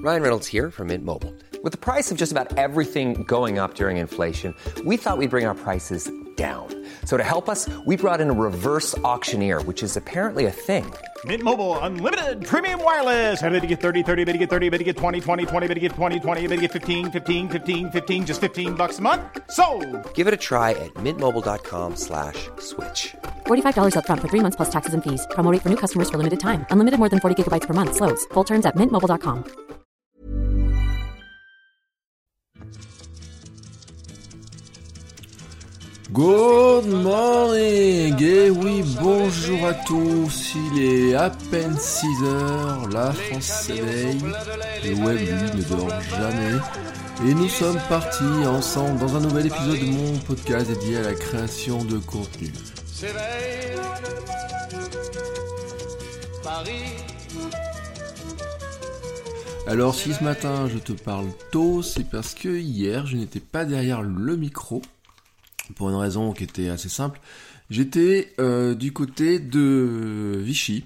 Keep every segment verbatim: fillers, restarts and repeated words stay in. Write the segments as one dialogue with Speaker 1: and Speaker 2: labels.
Speaker 1: Ryan Reynolds here from Mint Mobile. With the price of just about everything going up during inflation, we thought we'd bring our prices down. So to help us, we brought in a reverse auctioneer, which is apparently a thing.
Speaker 2: Mint Mobile Unlimited Premium Wireless. How to get thirty, thirty, how to get thirty, how to get twenty, twenty, twenty, how to get twenty, twenty, how to get fifteen, fifteen, fifteen, fifteen, just fifteen bucks a month? Sold!
Speaker 1: Give it a try at mintmobile.com slash switch.
Speaker 3: forty-five dollars up front for three months plus taxes and fees. Promo rate for new customers for limited time. Unlimited more than forty gigabytes per month. Slows full terms at mint mobile dot com.
Speaker 4: Good morning, et oui, bonjour à tous, il est à peine six heures, la France s'éveille, le web lui ne dort jamais, et nous sommes partis ensemble dans un nouvel épisode de mon podcast dédié à la création de contenu. Alors si ce matin je te parle tôt, c'est parce que hier je n'étais pas derrière le micro, pour une raison qui était assez simple. J'étais euh, du côté de Vichy,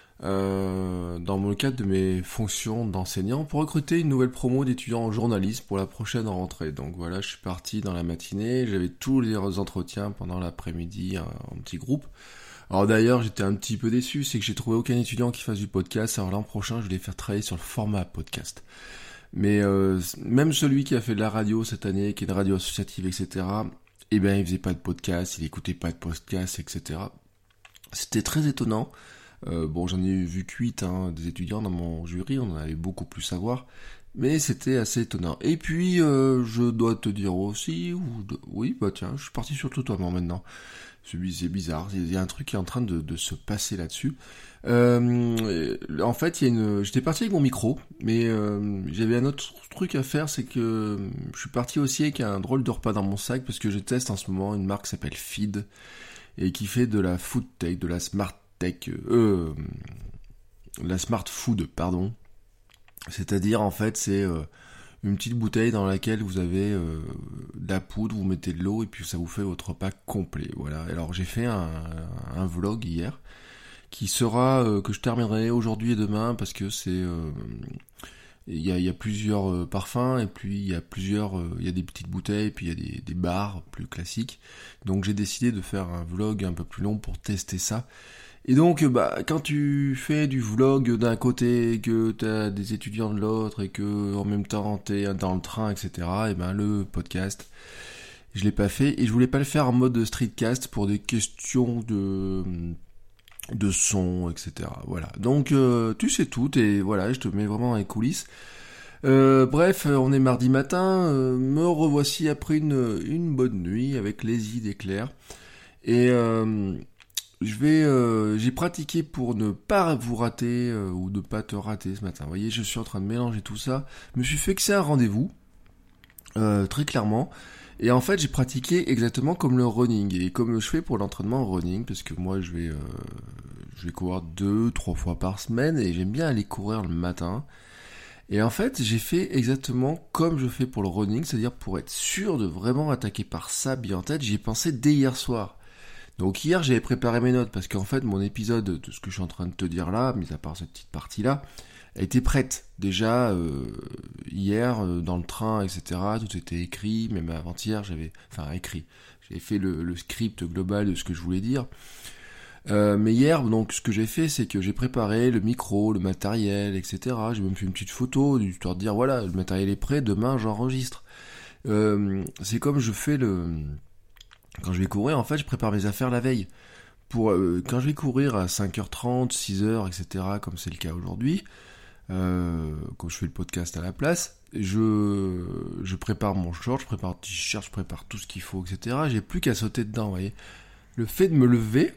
Speaker 4: euh, dans le cadre de mes fonctions d'enseignant, pour recruter une nouvelle promo d'étudiants en journalisme pour la prochaine rentrée. Donc voilà, je suis parti dans la matinée, j'avais tous les entretiens pendant l'après-midi en petit groupe. Alors d'ailleurs, j'étais un petit peu déçu, c'est que j'ai trouvé aucun étudiant qui fasse du podcast. Alors l'an prochain, je vais les faire travailler sur le format podcast. Mais euh, même celui qui a fait de la radio cette année, qui est une radio associative, et cetera, eh ben, il faisait pas de podcast, il écoutait pas de podcast, et cetera. C'était très étonnant. Euh, bon, j'en ai vu que huit, hein, des étudiants dans mon jury, on en avait beaucoup plus à voir. Mais c'était assez étonnant. Et puis, euh, je dois te dire aussi, ou de... oui, bah tiens, je suis parti sur le tutoiement maintenant. C'est bizarre, il y a un truc qui est en train de, de se passer là-dessus. Euh, en fait, il y a une, j'étais parti avec mon micro, mais euh, j'avais un autre truc à faire, c'est que je suis parti aussi avec un drôle de repas dans mon sac, parce que je teste en ce moment une marque qui s'appelle Feed, et qui fait de la food tech, de la smart tech, euh, la smart food, pardon. C'est-à-dire, en fait, c'est euh, une petite bouteille dans laquelle vous avez euh, de la poudre, vous mettez de l'eau et puis ça vous fait votre repas complet. Voilà. Alors j'ai fait un, un vlog hier qui sera euh, que je terminerai aujourd'hui et demain parce que c'est euh, il y a, il y a plusieurs euh, parfums et puis il y a plusieurs euh, il y a des petites bouteilles et puis il y a des, des bars plus classiques. Donc j'ai décidé de faire un vlog un peu plus long pour tester ça. Et donc, bah, quand tu fais du vlog d'un côté, que t'as des étudiants de l'autre, et que en même temps t'es dans le train, et cetera, et ben le podcast, je l'ai pas fait, et je voulais pas le faire en mode streetcast pour des questions de de son, et cetera. Voilà. Donc, euh, tu sais tout, et voilà, je te mets vraiment dans les coulisses. Euh, bref, on est mardi matin, euh, me revoici après une une bonne nuit avec les idées claires, et euh, Je vais, euh, j'ai pratiqué pour ne pas vous rater euh, ou ne pas te rater ce matin. Vous voyez, je suis en train de mélanger tout ça. Je me suis fixé un rendez-vous, euh, très clairement. Et en fait, j'ai pratiqué exactement comme le running et comme je fais pour l'entraînement running, parce que moi, je vais, euh, je vais courir deux, trois fois par semaine et j'aime bien aller courir le matin. Et en fait, j'ai fait exactement comme je fais pour le running, c'est-à-dire pour être sûr de vraiment attaquer par ça bien en tête. J'y ai pensé dès hier soir. Donc hier, j'avais préparé mes notes, parce qu'en fait, mon épisode de ce que je suis en train de te dire là, mis à part cette petite partie-là, elle était prête. Déjà, euh, hier, euh, dans le train, et cetera, tout était écrit, même avant-hier, j'avais... Enfin, écrit. J'avais fait le, le script global de ce que je voulais dire. Euh, mais hier, donc, ce que j'ai fait, c'est que j'ai préparé le micro, le matériel, et cetera. J'ai même fait une petite photo, histoire de dire, voilà, le matériel est prêt, demain, j'enregistre. Euh, c'est comme je fais le... Quand je vais courir, en fait, je prépare mes affaires la veille. Pour euh, quand je vais courir à cinq heures trente, six heures, et cetera, comme c'est le cas aujourd'hui, euh, quand je fais le podcast à la place, je, je prépare mon short, je prépare le t-shirt, je prépare tout ce qu'il faut, et cetera. J'ai plus qu'à sauter dedans, vous voyez. Le fait de me lever,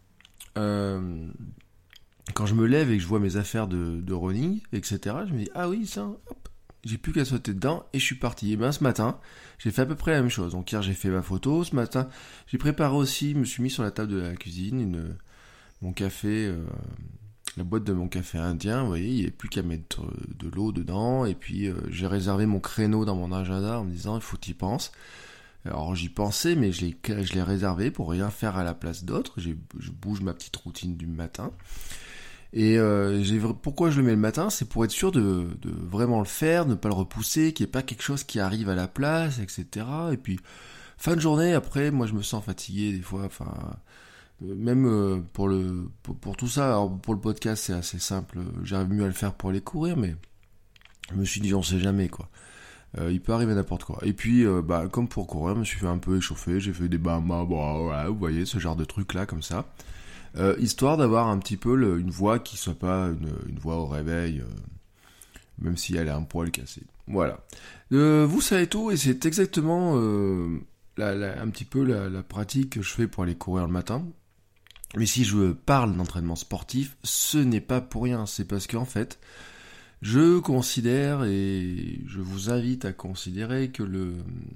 Speaker 4: euh, quand je me lève et que je vois mes affaires de, de running, et cetera, je me dis, ah oui, ça, hop, j'ai plus qu'à sauter dedans et je suis parti. Et ben ce matin, j'ai fait à peu près la même chose. Donc hier, j'ai fait ma photo. Ce matin, j'ai préparé aussi, je me suis mis sur la table de la cuisine, une, mon café, euh, la boîte de mon café indien, vous voyez, il n'y a plus qu'à mettre de l'eau dedans. Et puis, euh, j'ai réservé mon créneau dans mon agenda en me disant, il faut que tu y penses. Alors j'y pensais, mais je l'ai, je l'ai réservé pour rien faire à la place d'autres. J'ai, je bouge ma petite routine du matin. Et euh, j'ai, pourquoi je le mets le matin, c'est pour être sûr de, de vraiment le faire, de ne pas le repousser, qu'il n'y ait pas quelque chose qui arrive à la place, et cetera. Et puis, fin de journée, après, moi je me sens fatigué des fois, enfin... Même euh, pour le pour, pour tout ça, alors pour le podcast c'est assez simple, j'arrive mieux à le faire pour aller courir, mais je me suis dit on sait jamais quoi. Euh, il peut arriver n'importe quoi. Et puis euh, bah comme pour courir, je me suis fait un peu échauffer, j'ai fait des bamas, bon, voilà, vous voyez ce genre de trucs là comme ça, euh, histoire d'avoir un petit peu le, une voix qui soit pas une, une voix au réveil, euh, même si elle est un poil cassé. Voilà. Euh, vous savez tout et c'est exactement euh, la, la, un petit peu la, la pratique que je fais pour aller courir le matin. Mais si je parle d'entraînement sportif, ce n'est pas pour rien, c'est parce qu'en fait, je considère et je vous invite à considérer que le,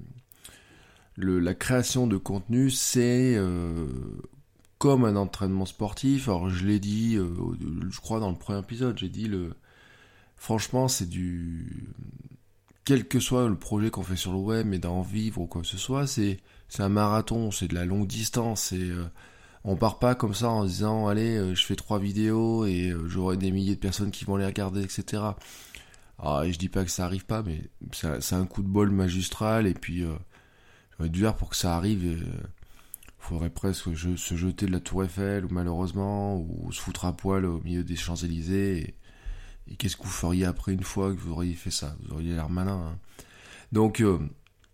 Speaker 4: le la création de contenu, c'est euh, comme un entraînement sportif. Alors je l'ai dit, euh, je crois dans le premier épisode, j'ai dit le, franchement c'est du, quel que soit le projet qu'on fait sur le web, mais d'en vivre ou quoi que ce soit, c'est c'est un marathon, c'est de la longue distance, c'est euh, on part pas comme ça en disant allez euh, je fais trois vidéos et euh, j'aurai des milliers de personnes qui vont les regarder, et cetera. Alors, et je dis pas que ça arrive pas, mais c'est, c'est un coup de bol magistral et puis euh, j'aurais dû dire pour que ça arrive, il euh, faudrait presque je, se jeter de la Tour Eiffel ou malheureusement ou se foutre à poil au milieu des Champs-Élysées et, et qu'est-ce que vous feriez après une fois que vous auriez fait ça? Vous auriez l'air malin. Hein. Donc euh,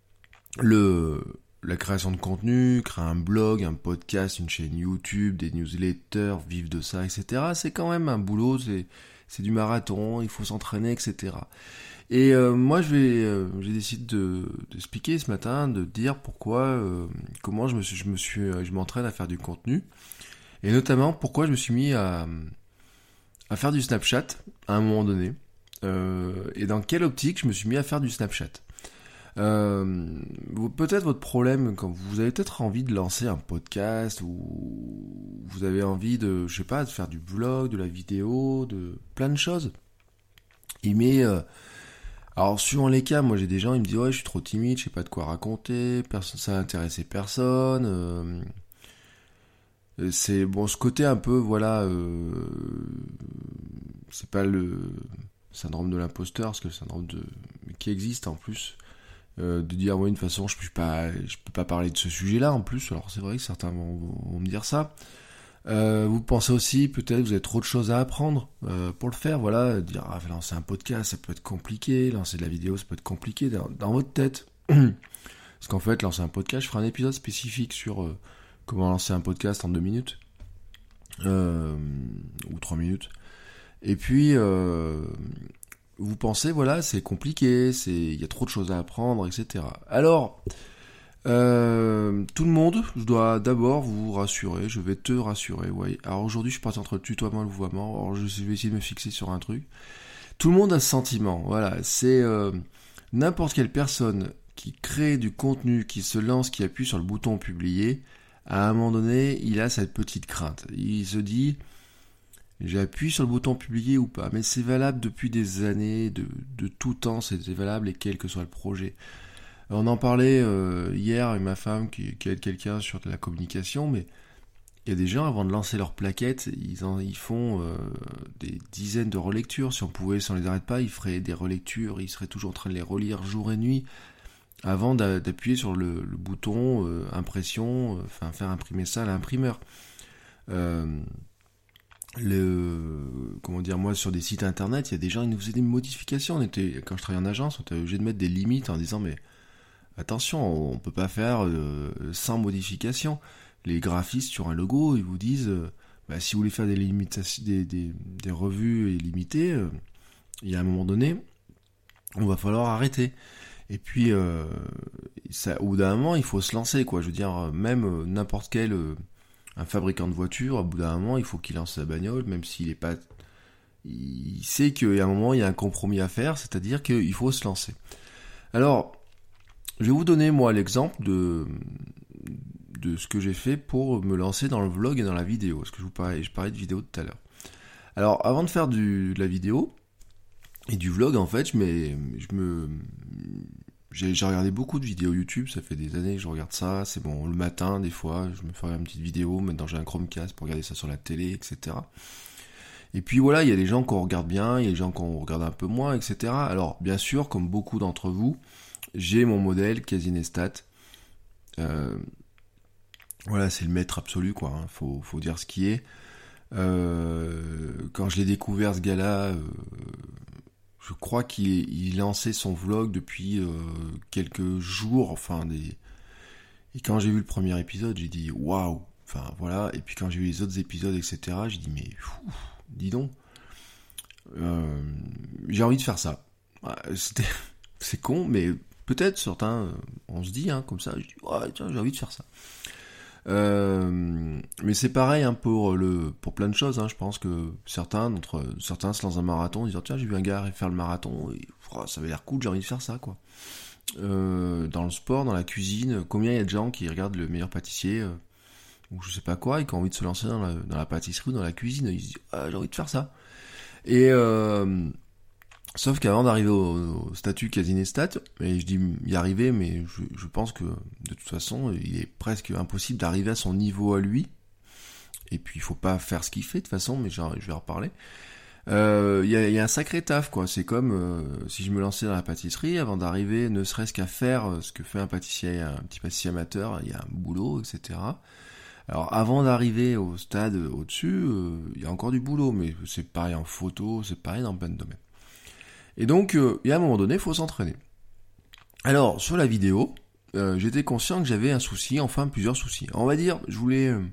Speaker 4: le la création de contenu, créer un blog, un podcast, une chaîne YouTube, des newsletters, vivre de ça, et cetera. C'est quand même un boulot, c'est, c'est du marathon, il faut s'entraîner, et cetera. Et euh, moi, je vais, euh, j'ai décidé de, d'expliquer ce matin, de dire pourquoi, euh, comment je me suis, je me suis, je m'entraîne à faire du contenu, et notamment pourquoi je me suis mis à, à faire du Snapchat à un moment donné, euh, et dans quelle optique je me suis mis à faire du Snapchat. Euh, peut-être votre problème quand vous avez peut-être envie de lancer un podcast ou vous avez envie de, je sais pas, de faire du vlog, de la vidéo, de plein de choses. Et mais euh, alors suivant les cas, moi j'ai des gens ils me disent ouais je suis trop timide, je sais pas de quoi raconter, personne, ça a intéressé personne. Euh, c'est bon ce côté un peu voilà, euh, c'est pas le syndrome de l'imposteur, parce que le syndrome de qui existe en plus. Euh, de dire ouais, de toute façon je peux pas je peux pas parler de ce sujet-là en plus, alors c'est vrai que certains vont, vont me dire ça. Euh, vous pensez aussi peut-être que vous avez trop de choses à apprendre euh, pour le faire, voilà, dire ah, lancer un podcast ça peut être compliqué, lancer de la vidéo ça peut être compliqué dans, dans votre tête. Parce qu'en fait lancer un podcast, je ferai un épisode spécifique sur euh, comment lancer un podcast en deux minutes euh, ou trois minutes. Et puis euh, vous pensez, voilà, c'est compliqué, c'est, il y a trop de choses à apprendre, et cetera. Alors, euh, tout le monde, je dois d'abord vous rassurer, je vais te rassurer, ouais. Alors aujourd'hui, je suis parti entre le tutoiement et le vouvoiement, alors je vais essayer de me fixer sur un truc. Tout le monde a ce sentiment, voilà, c'est euh, n'importe quelle personne qui crée du contenu, qui se lance, qui appuie sur le bouton publier, à un moment donné, il a cette petite crainte. Il se dit... j'appuie sur le bouton publier ou pas, mais c'est valable depuis des années, de, de tout temps, c'est valable et quel que soit le projet. On en parlait euh, hier avec ma femme qui, qui aide quelqu'un sur de la communication, mais il y a des gens avant de lancer leur plaquette, ils, en, ils font euh, des dizaines de relectures. Si on pouvait, si on les arrête pas, ils feraient des relectures, ils seraient toujours en train de les relire jour et nuit avant d'a, d'appuyer sur le, le bouton euh, impression, enfin euh, faire imprimer ça à l'imprimeur. Euh, Le, comment dire, moi sur des sites internet, il y a des gens qui nous faisaient des modifications. On était, quand je travaillais en agence, on était obligé de mettre des limites en disant mais attention, on peut pas faire euh, sans modification. Les graphistes sur un logo, ils vous disent euh, bah, si vous voulez faire des limitations, des, des, des revues illimitées, euh, il y a un moment donné, on va falloir arrêter. Et puis, euh, ça, au bout d'un moment, il faut se lancer, quoi. Je veux dire, même euh, n'importe quel euh, un fabricant de voitures, au bout d'un moment, il faut qu'il lance sa bagnole, même s'il est pas, il sait qu'à un moment, il y a un compromis à faire, c'est-à-dire qu'il faut se lancer. Alors, je vais vous donner, moi, l'exemple de, de ce que j'ai fait pour me lancer dans le vlog et dans la vidéo, parce que je vous parlais, je parlais de vidéo tout à l'heure. Alors, avant de faire du, de la vidéo et du vlog, en fait, je, mets, je me... J'ai, j'ai regardé beaucoup de vidéos YouTube, ça fait des années que je regarde ça, c'est bon, le matin, des fois, je me ferai une petite vidéo, maintenant j'ai un Chromecast pour regarder ça sur la télé, et cetera. Et puis voilà, il y a des gens qu'on regarde bien, il y a des gens qu'on regarde un peu moins, et cetera. Alors, bien sûr, comme beaucoup d'entre vous, j'ai mon modèle Casinestat. Euh, voilà, c'est le maître absolu, quoi. Hein. Faut, faut dire ce qui est. Euh, quand je l'ai découvert, ce gars-là, euh, je crois qu'il il lançait son vlog depuis euh, quelques jours, enfin des. Et quand j'ai vu le premier épisode, j'ai dit waouh. Enfin voilà. Et puis quand j'ai vu les autres épisodes, et cetera, j'ai dit mais fou, dis donc. Euh, j'ai envie de faire ça. C'était, c'est con, mais peut-être certains, on se dit hein, comme ça. Je dis ouais, tiens, j'ai envie de faire ça. Euh, mais c'est pareil hein, pour le pour plein de choses. Hein. Je pense que certains d'entre certains se lancent dans un marathon, ils disent tiens j'ai vu un gars faire le marathon, et, oh, ça avait l'air cool, j'ai envie de faire ça quoi. Euh, dans le sport, dans la cuisine, combien il y a de gens qui regardent le meilleur pâtissier euh, ou je sais pas quoi et qui ont envie de se lancer dans la, dans la pâtisserie ou dans la cuisine, ils se disent ah, j'ai envie de faire ça. Et euh, sauf qu'avant d'arriver au, au statut Casinestat, et je dis y arriver, mais je, je pense que de toute façon, il est presque impossible d'arriver à son niveau à lui. Et puis il faut pas faire ce qu'il fait de toute façon, mais je, je vais en reparler. Il euh, y, a, y a un sacré taf, quoi. C'est comme euh, si je me lançais dans la pâtisserie, avant d'arriver, ne serait-ce qu'à faire ce que fait un pâtissier, un petit pâtissier amateur, il y a un boulot, et cetera. Alors avant d'arriver au stade au-dessus, il euh, y a encore du boulot, mais c'est pareil en photo, c'est pareil dans plein de domaines. Et donc, euh, et à un moment donné, il faut s'entraîner. Alors, sur la vidéo, euh, j'étais conscient que j'avais un souci, enfin plusieurs soucis. On va dire, je voulais... Euh,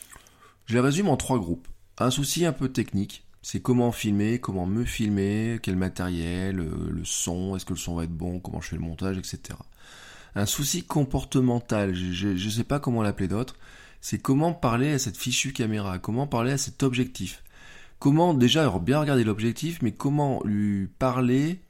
Speaker 4: je les résume en trois groupes. Un souci un peu technique, c'est comment filmer, comment me filmer, quel matériel, euh, le son, est-ce que le son va être bon, comment je fais le montage, et cetera. Un souci comportemental, je ne sais pas comment l'appeler d'autre, c'est comment parler à cette fichue caméra, comment parler à cet objectif. Comment, déjà, alors bien regarder l'objectif, mais comment lui parler,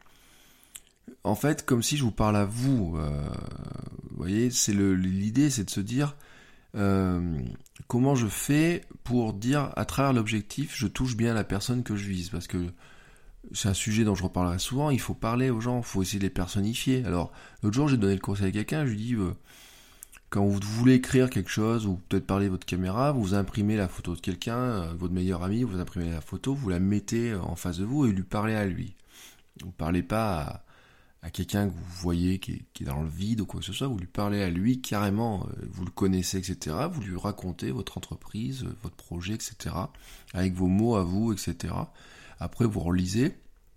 Speaker 4: en fait, comme si je vous parle à vous. Euh, vous voyez, c'est le, l'idée, c'est de se dire, euh, comment je fais pour dire, à travers l'objectif, je touche bien la personne que je vise. Parce que c'est un sujet dont je reparlerai souvent, il faut parler aux gens, il faut essayer de les personnifier. Alors, l'autre jour, j'ai donné le conseil à quelqu'un, je lui dis... Euh, quand vous voulez écrire quelque chose, ou peut-être parler de votre caméra, vous imprimez la photo de quelqu'un, euh, votre meilleur ami, vous imprimez la photo, vous la mettez en face de vous et lui parlez à lui. Vous ne parlez pas à, à quelqu'un que vous voyez qui est, qui est dans le vide ou quoi que ce soit, vous lui parlez à lui carrément, euh, vous le connaissez, et cetera. Vous lui racontez votre entreprise, euh, votre projet, et cetera. Avec vos mots à vous, et cetera. Après, vous relisez,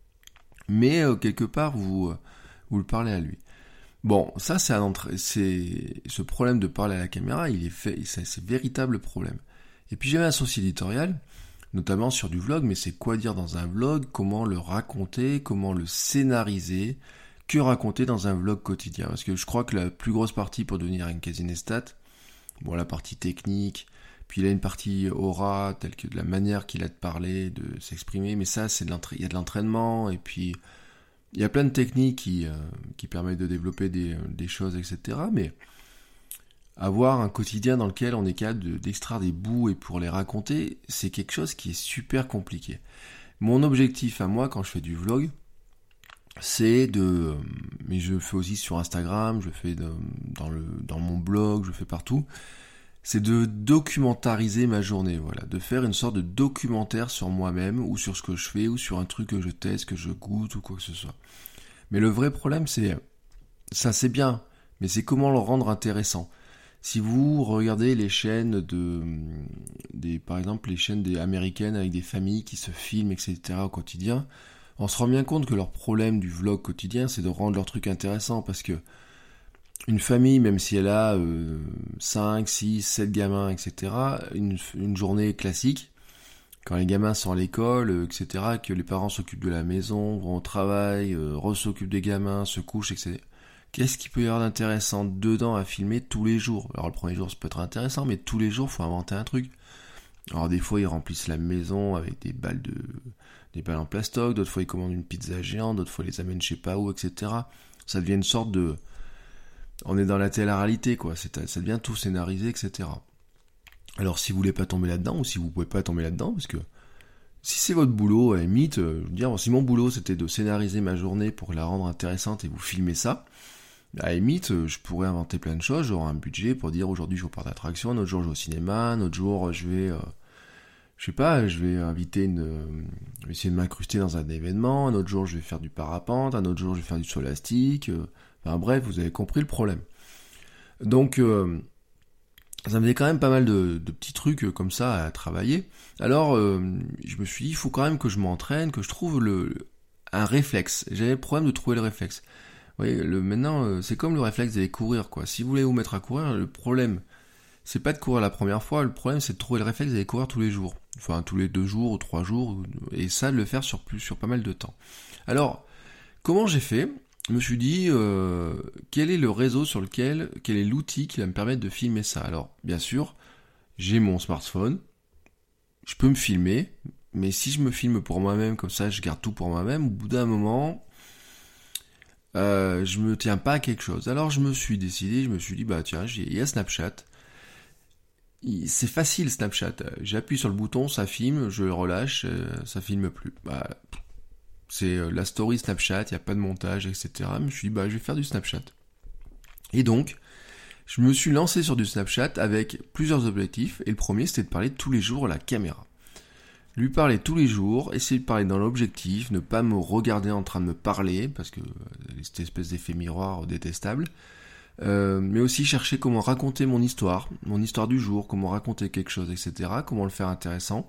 Speaker 4: mais euh, quelque part, vous, euh, vous le parlez à lui. Bon, ça c'est un entrée, c'est ce problème de parler à la caméra, il est fait, c'est, c'est véritable problème. Et puis j'avais un souci éditorial, notamment sur du vlog, mais c'est quoi dire dans un vlog, comment le raconter, comment le scénariser, que raconter dans un vlog quotidien. Parce que je crois que la plus grosse partie pour devenir un Casinestat, bon la partie technique, puis il a une partie aura, telle que de la manière qu'il a de parler, de s'exprimer, mais ça c'est de l'entra... il y a de l'entraînement, et puis il y a plein de techniques qui, euh, qui permettent de développer des, des choses, et cetera. Mais avoir un quotidien dans lequel on est capable de, d'extraire des bouts et pour les raconter, c'est quelque chose qui est super compliqué. Mon objectif à moi, quand je fais du vlog, c'est de... Mais je le fais aussi sur Instagram, je le fais de, dans, le, dans mon blog, je le fais partout. C'est de documentariser ma journée, voilà, de faire une sorte de documentaire sur moi-même, ou sur ce que je fais, ou sur un truc que je teste, que je goûte, ou quoi que ce soit. Mais le vrai problème, c'est, ça c'est bien, mais c'est comment le rendre intéressant. Si vous regardez les chaînes de, des, par exemple les chaînes des américaines avec des familles qui se filment, et cetera au quotidien, on se rend bien compte que leur problème du vlog quotidien, c'est de rendre leur truc intéressant, parce que une famille, même si elle a euh, cinq, six, sept gamins, et cetera, une, une journée classique, quand les gamins sont à l'école, euh, et cetera, que les parents s'occupent de la maison, vont au travail, euh, re-s'occupent des gamins, se couchent, et cetera. Qu'est-ce qu'il peut y avoir d'intéressant dedans à filmer tous les jours ? Alors le premier jour, ça peut être intéressant, mais tous les jours, il faut inventer un truc. Alors des fois, ils remplissent la maison avec des balles de, des balles en plastoc, d'autres fois, ils commandent une pizza géante, d'autres fois, ils les amènent je sais pas où, et cetera. Ça devient une sorte de... On est dans la télé-réalité, quoi. C'est, ça devient tout scénarisé, et cetera. Alors, si vous voulez pas tomber là-dedans, ou si vous pouvez pas tomber là-dedans, parce que si c'est votre boulot, à la limite, euh, je veux dire, si mon boulot c'était de scénariser ma journée pour la rendre intéressante et vous filmer ça, à la limite, euh, je pourrais inventer plein de choses. J'aurai un budget pour dire aujourd'hui je vais au parc d'attraction, un autre jour je vais au cinéma, un autre jour je vais, euh, je sais pas, je vais inviter une, euh, je vais essayer de m'incruster dans un événement, un autre jour je vais faire du parapente, un autre jour je vais faire du saut élastique, euh, enfin bref, vous avez compris le problème. Donc, euh, ça me faisait quand même pas mal de, de petits trucs comme ça à travailler. Alors, euh, je me suis dit, il faut quand même que je m'entraîne, que je trouve le, un réflexe. J'avais le problème de trouver le réflexe. Vous voyez, le, maintenant, euh, c'est comme le réflexe d'aller courir, quoi. Si vous voulez vous mettre à courir, le problème, c'est pas de courir la première fois, le problème, c'est de trouver le réflexe d'aller courir tous les jours. Enfin, tous les deux jours ou trois jours, et ça, de le faire sur, plus, sur pas mal de temps. Alors, comment j'ai fait ? Je me suis dit, euh, quel est le réseau sur lequel, quel est l'outil qui va me permettre de filmer ça ? Alors, bien sûr, j'ai mon smartphone, je peux me filmer, mais si je me filme pour moi-même, comme ça, je garde tout pour moi-même, au bout d'un moment, euh, je me tiens pas à quelque chose. Alors, je me suis décidé, je me suis dit, bah tiens, il y a Snapchat. C'est facile, Snapchat. J'appuie sur le bouton, ça filme, je le relâche, ça filme plus. Bah, c'est la story Snapchat, il n'y a pas de montage, et cetera. Je me suis dit, bah, je vais faire du Snapchat. Et donc, je me suis lancé sur du Snapchat avec plusieurs objectifs. Et le premier, c'était de parler tous les jours à la caméra. Lui parler tous les jours, essayer de parler dans l'objectif, ne pas me regarder en train de me parler, parce que cette espèce d'effet miroir détestable. Euh, mais aussi chercher comment raconter mon histoire, mon histoire du jour, comment raconter quelque chose, et cetera. Comment le faire intéressant.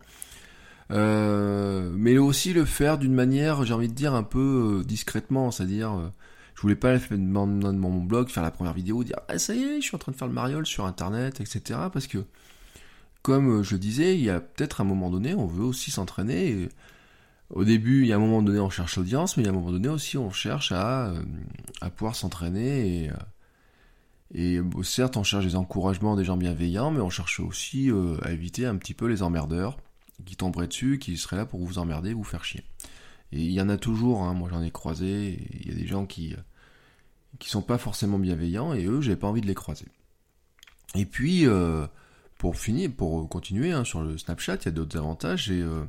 Speaker 4: Euh, mais aussi le faire d'une manière, j'ai envie de dire, un peu euh, discrètement, c'est-à-dire, euh, je voulais pas faire de mon, de mon blog, faire la première vidéo, dire ah ça y est, je suis en train de faire le mariole sur internet, et cetera. Parce que, comme je le disais, il y a peut-être un moment donné, on veut aussi s'entraîner. Et, au début, il y a un moment donné, on cherche l'audience, mais il y a un moment donné aussi, on cherche à, euh, à pouvoir s'entraîner. Et, et bon, certes, on cherche des encouragements des gens bienveillants, mais on cherche aussi euh, à éviter un petit peu les emmerdeurs qui tomberaient dessus, qui seraient là pour vous emmerder, vous faire chier. Et il y en a toujours, hein, moi j'en ai croisé, il y a des gens qui qui sont pas forcément bienveillants, et eux, j'ai pas envie de les croiser. Et puis, euh, pour finir, pour continuer, hein, sur le Snapchat, il y a d'autres avantages, et euh,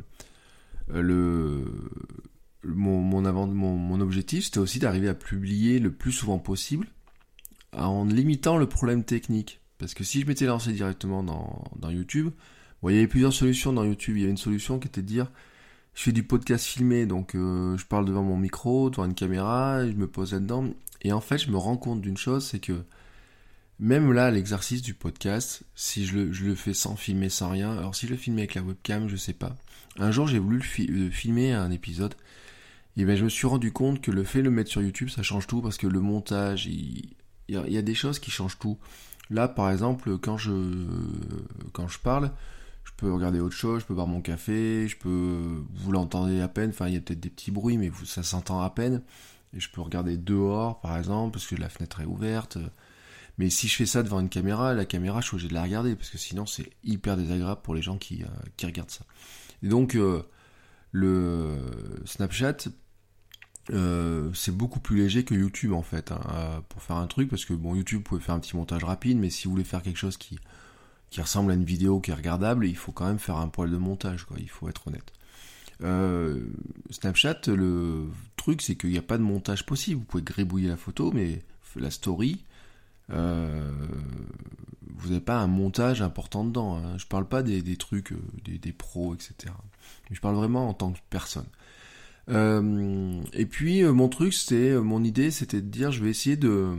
Speaker 4: le, mon, mon, avant, mon, mon objectif, c'était aussi d'arriver à publier le plus souvent possible, en limitant le problème technique. Parce que si je m'étais lancé directement dans, dans YouTube, bon, il y avait plusieurs solutions dans YouTube. Il y avait une solution qui était de dire, je fais du podcast filmé, donc euh, je parle devant mon micro, devant une caméra, je me pose là-dedans. Et en fait, je me rends compte d'une chose, c'est que même là, l'exercice du podcast, si je le, je le fais sans filmer, sans rien, alors si je le filmais avec la webcam, je sais pas. Un jour, j'ai voulu le fi- filmer un épisode, et ben je me suis rendu compte que le fait de le mettre sur YouTube, ça change tout, parce que le montage, il, il, y, a, il y a des choses qui changent tout. Là, par exemple, quand je, quand je parle, je peux regarder autre chose, je peux boire mon café, je peux, vous l'entendez à peine, enfin il y a peut-être des petits bruits, mais vous, ça s'entend à peine, et je peux regarder dehors, par exemple, parce que la fenêtre est ouverte. Mais si je fais ça devant une caméra, la caméra, je suis obligé de la regarder, parce que sinon c'est hyper désagréable pour les gens qui, euh, qui regardent ça. Et donc, euh, le Snapchat, euh, c'est beaucoup plus léger que YouTube, en fait, hein, pour faire un truc, parce que, bon, YouTube, vous pouvez faire un petit montage rapide, mais si vous voulez faire quelque chose qui, qui ressemble à une vidéo qui est regardable, il faut quand même faire un poil de montage, quoi, il faut être honnête. Euh, Snapchat, le truc, c'est qu'il n'y a pas de montage possible, vous pouvez gribouiller la photo, mais la story... Euh, vous n'avez pas un montage important dedans, hein. Je parle pas des, des trucs, euh, des, des pros, et cetera. Mais je parle vraiment en tant que personne. Euh, et puis euh, mon truc, c'était, euh, mon idée, c'était de dire, je vais essayer de,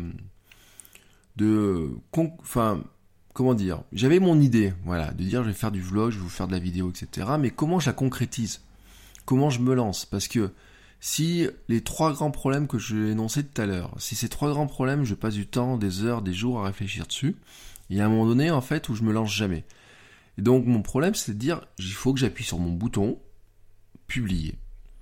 Speaker 4: de, enfin, comment dire, j'avais mon idée, voilà, de dire, je vais faire du vlog, je vais vous faire de la vidéo, et cetera. Mais comment je la concrétise ? Comment je me lance ? Parce que si les trois grands problèmes que j'ai énoncés tout à l'heure, si ces trois grands problèmes, je passe du temps, des heures, des jours à réfléchir dessus, il y a un moment donné, en fait, où je me lance jamais. Et donc, mon problème, c'est de dire, il faut que j'appuie sur mon bouton, publier.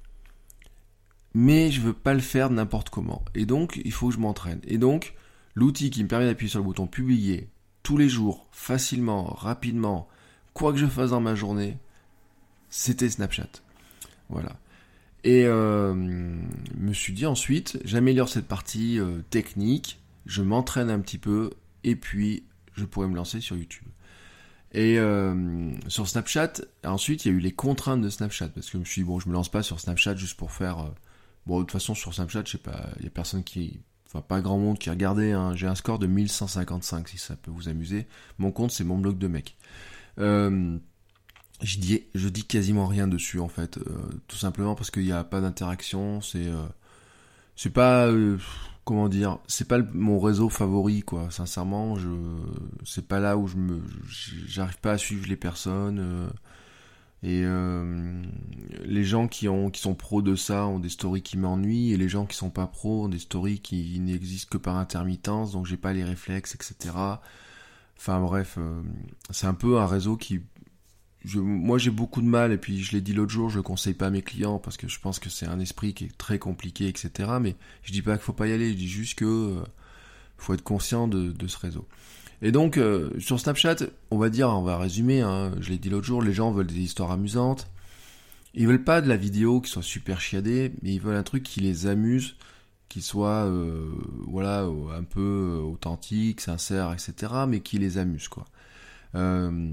Speaker 4: Mais je veux pas le faire n'importe comment. Et donc, il faut que je m'entraîne. Et donc, l'outil qui me permet d'appuyer sur le bouton publier, tous les jours, facilement, rapidement, quoi que je fasse dans ma journée, c'était Snapchat. Voilà. Et euh, me suis dit ensuite, j'améliore cette partie euh, technique, je m'entraîne un petit peu, et puis je pourrais me lancer sur YouTube. Et euh, sur Snapchat, ensuite il y a eu les contraintes de Snapchat, parce que je me suis dit, bon, je me lance pas sur Snapchat juste pour faire... Euh, bon, de toute façon, sur Snapchat, je sais pas, il y a personne qui... Enfin, pas grand monde qui regardait, hein. J'ai un score de mille cent cinquante-cinq, si ça peut vous amuser. Mon compte, c'est mon blog de mec. Euh... je dis, je dis quasiment rien dessus en fait, euh, tout simplement parce qu'il n'y a pas d'interaction, c'est, euh, c'est pas, euh, comment dire, c'est pas le, mon réseau favori quoi. Sincèrement, je, c'est pas là où je me, j'arrive pas à suivre les personnes. Euh, et euh, les gens qui ont, qui sont pros de ça ont des stories qui m'ennuient, et les gens qui sont pas pros ont des stories qui n'existent que par intermittence, donc j'ai pas les réflexes, et cetera. Enfin bref, euh, c'est un peu un réseau qui Je, moi j'ai beaucoup de mal, et puis je l'ai dit l'autre jour, je le conseille pas à mes clients parce que je pense que c'est un esprit qui est très compliqué, et cetera. Mais je dis pas qu'il faut pas y aller, je dis juste que euh, faut être conscient de, de ce réseau. Et donc euh, sur Snapchat, on va dire, on va résumer, hein, je l'ai dit l'autre jour, les gens veulent des histoires amusantes. Ils veulent pas de la vidéo qui soit super chiadée, mais ils veulent un truc qui les amuse, qui soit euh, voilà un peu authentique, sincère, et cetera. Mais qui les amuse quoi. Euh,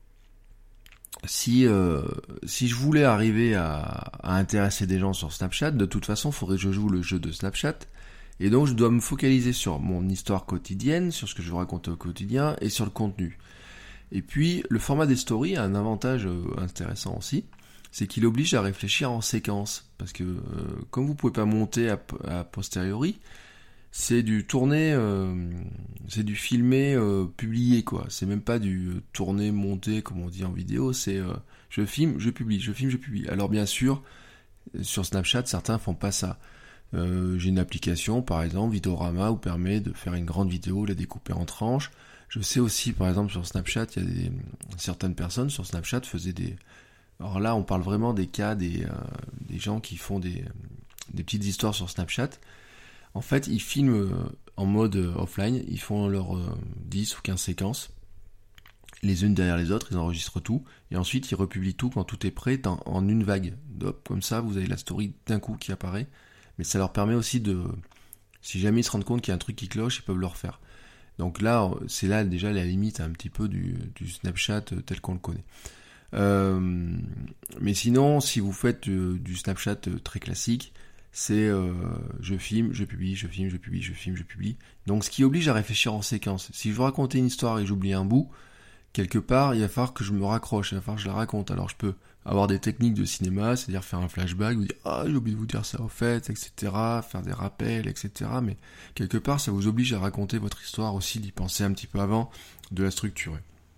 Speaker 4: Si euh, si je voulais arriver à, à intéresser des gens sur Snapchat, de toute façon, il faudrait que je joue le jeu de Snapchat. Et donc, je dois me focaliser sur mon histoire quotidienne, sur ce que je veux raconter au quotidien, et sur le contenu. Et puis, le format des stories a un avantage euh, intéressant aussi, c'est qu'il oblige à réfléchir en séquence. Parce que, euh, comme vous pouvez pas monter à, à posteriori, c'est du tourné, euh, c'est du filmé, euh, publié quoi. C'est même pas du euh, tourné, monté comme on dit en vidéo. C'est euh, je filme, je publie, je filme, je publie. Alors bien sûr, sur Snapchat, certains font pas ça. Euh, j'ai une application, par exemple, Vidorama, où permet de faire une grande vidéo, la découper en tranches. Je sais aussi, par exemple, sur Snapchat, il y a des certaines personnes sur Snapchat faisaient des. Alors là, on parle vraiment des cas des euh, des gens qui font des des petites histoires sur Snapchat. En fait, ils filment en mode offline, ils font leurs dix ou quinze séquences, les unes derrière les autres, ils enregistrent tout, et ensuite ils republient tout quand tout est prêt en, en une vague. Hop, comme ça, vous avez la story d'un coup qui apparaît, mais ça leur permet aussi de, si jamais ils se rendent compte qu'il y a un truc qui cloche, ils peuvent le refaire. Donc là, c'est là déjà la limite un petit peu du, du Snapchat tel qu'on le connaît. Euh, mais sinon, si vous faites du, du Snapchat très classique, c'est euh, je filme, je publie, je filme, je publie, je filme, je publie. Donc ce qui oblige à réfléchir en séquence. Si je veux raconter une histoire et j'oublie un bout, quelque part, il va falloir que je me raccroche, il va falloir que je la raconte. Alors je peux avoir des techniques de cinéma, c'est-à-dire faire un flashback, vous dire « Ah, j'ai oublié de vous dire ça au fait, et cetera » Faire des rappels, et cetera. Mais quelque part, ça vous oblige à raconter votre histoire aussi, d'y penser un petit peu avant, de la structurer.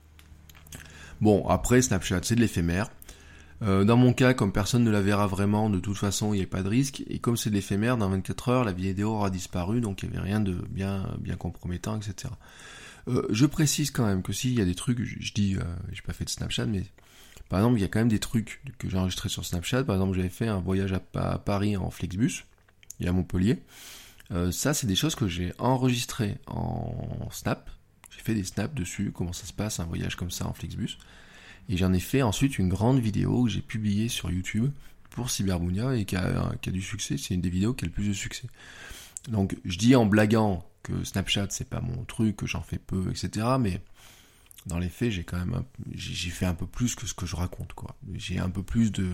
Speaker 4: Bon, après, Snapchat, c'est de l'éphémère. Euh, dans mon cas, comme personne ne la verra vraiment, de toute façon, il n'y a pas de risque. Et comme c'est de l'éphémère, dans vingt-quatre heures, la vidéo aura disparu, donc il n'y avait rien de bien, bien compromettant, et cetera. Euh, je précise quand même que s'il y a des trucs, je, je dis, euh, j'ai pas fait de Snapchat, mais par exemple, il y a quand même des trucs que j'ai enregistrés sur Snapchat. Par exemple, j'avais fait un voyage à, à Paris en Flexbus, et à Montpellier. Euh, ça, c'est des choses que j'ai enregistrées en Snap. J'ai fait des snaps dessus, comment ça se passe, un voyage comme ça en Flexbus. Et j'en ai fait ensuite une grande vidéo que j'ai publiée sur YouTube pour Cyberbounia et qui a, qui a du succès. C'est une des vidéos qui a le plus de succès. Donc je dis en blaguant que Snapchat c'est pas mon truc, que j'en fais peu, et cetera. Mais dans les faits, j'ai quand même un, j'ai, j'ai fait un peu plus que ce que je raconte, quoi. J'ai un peu plus de,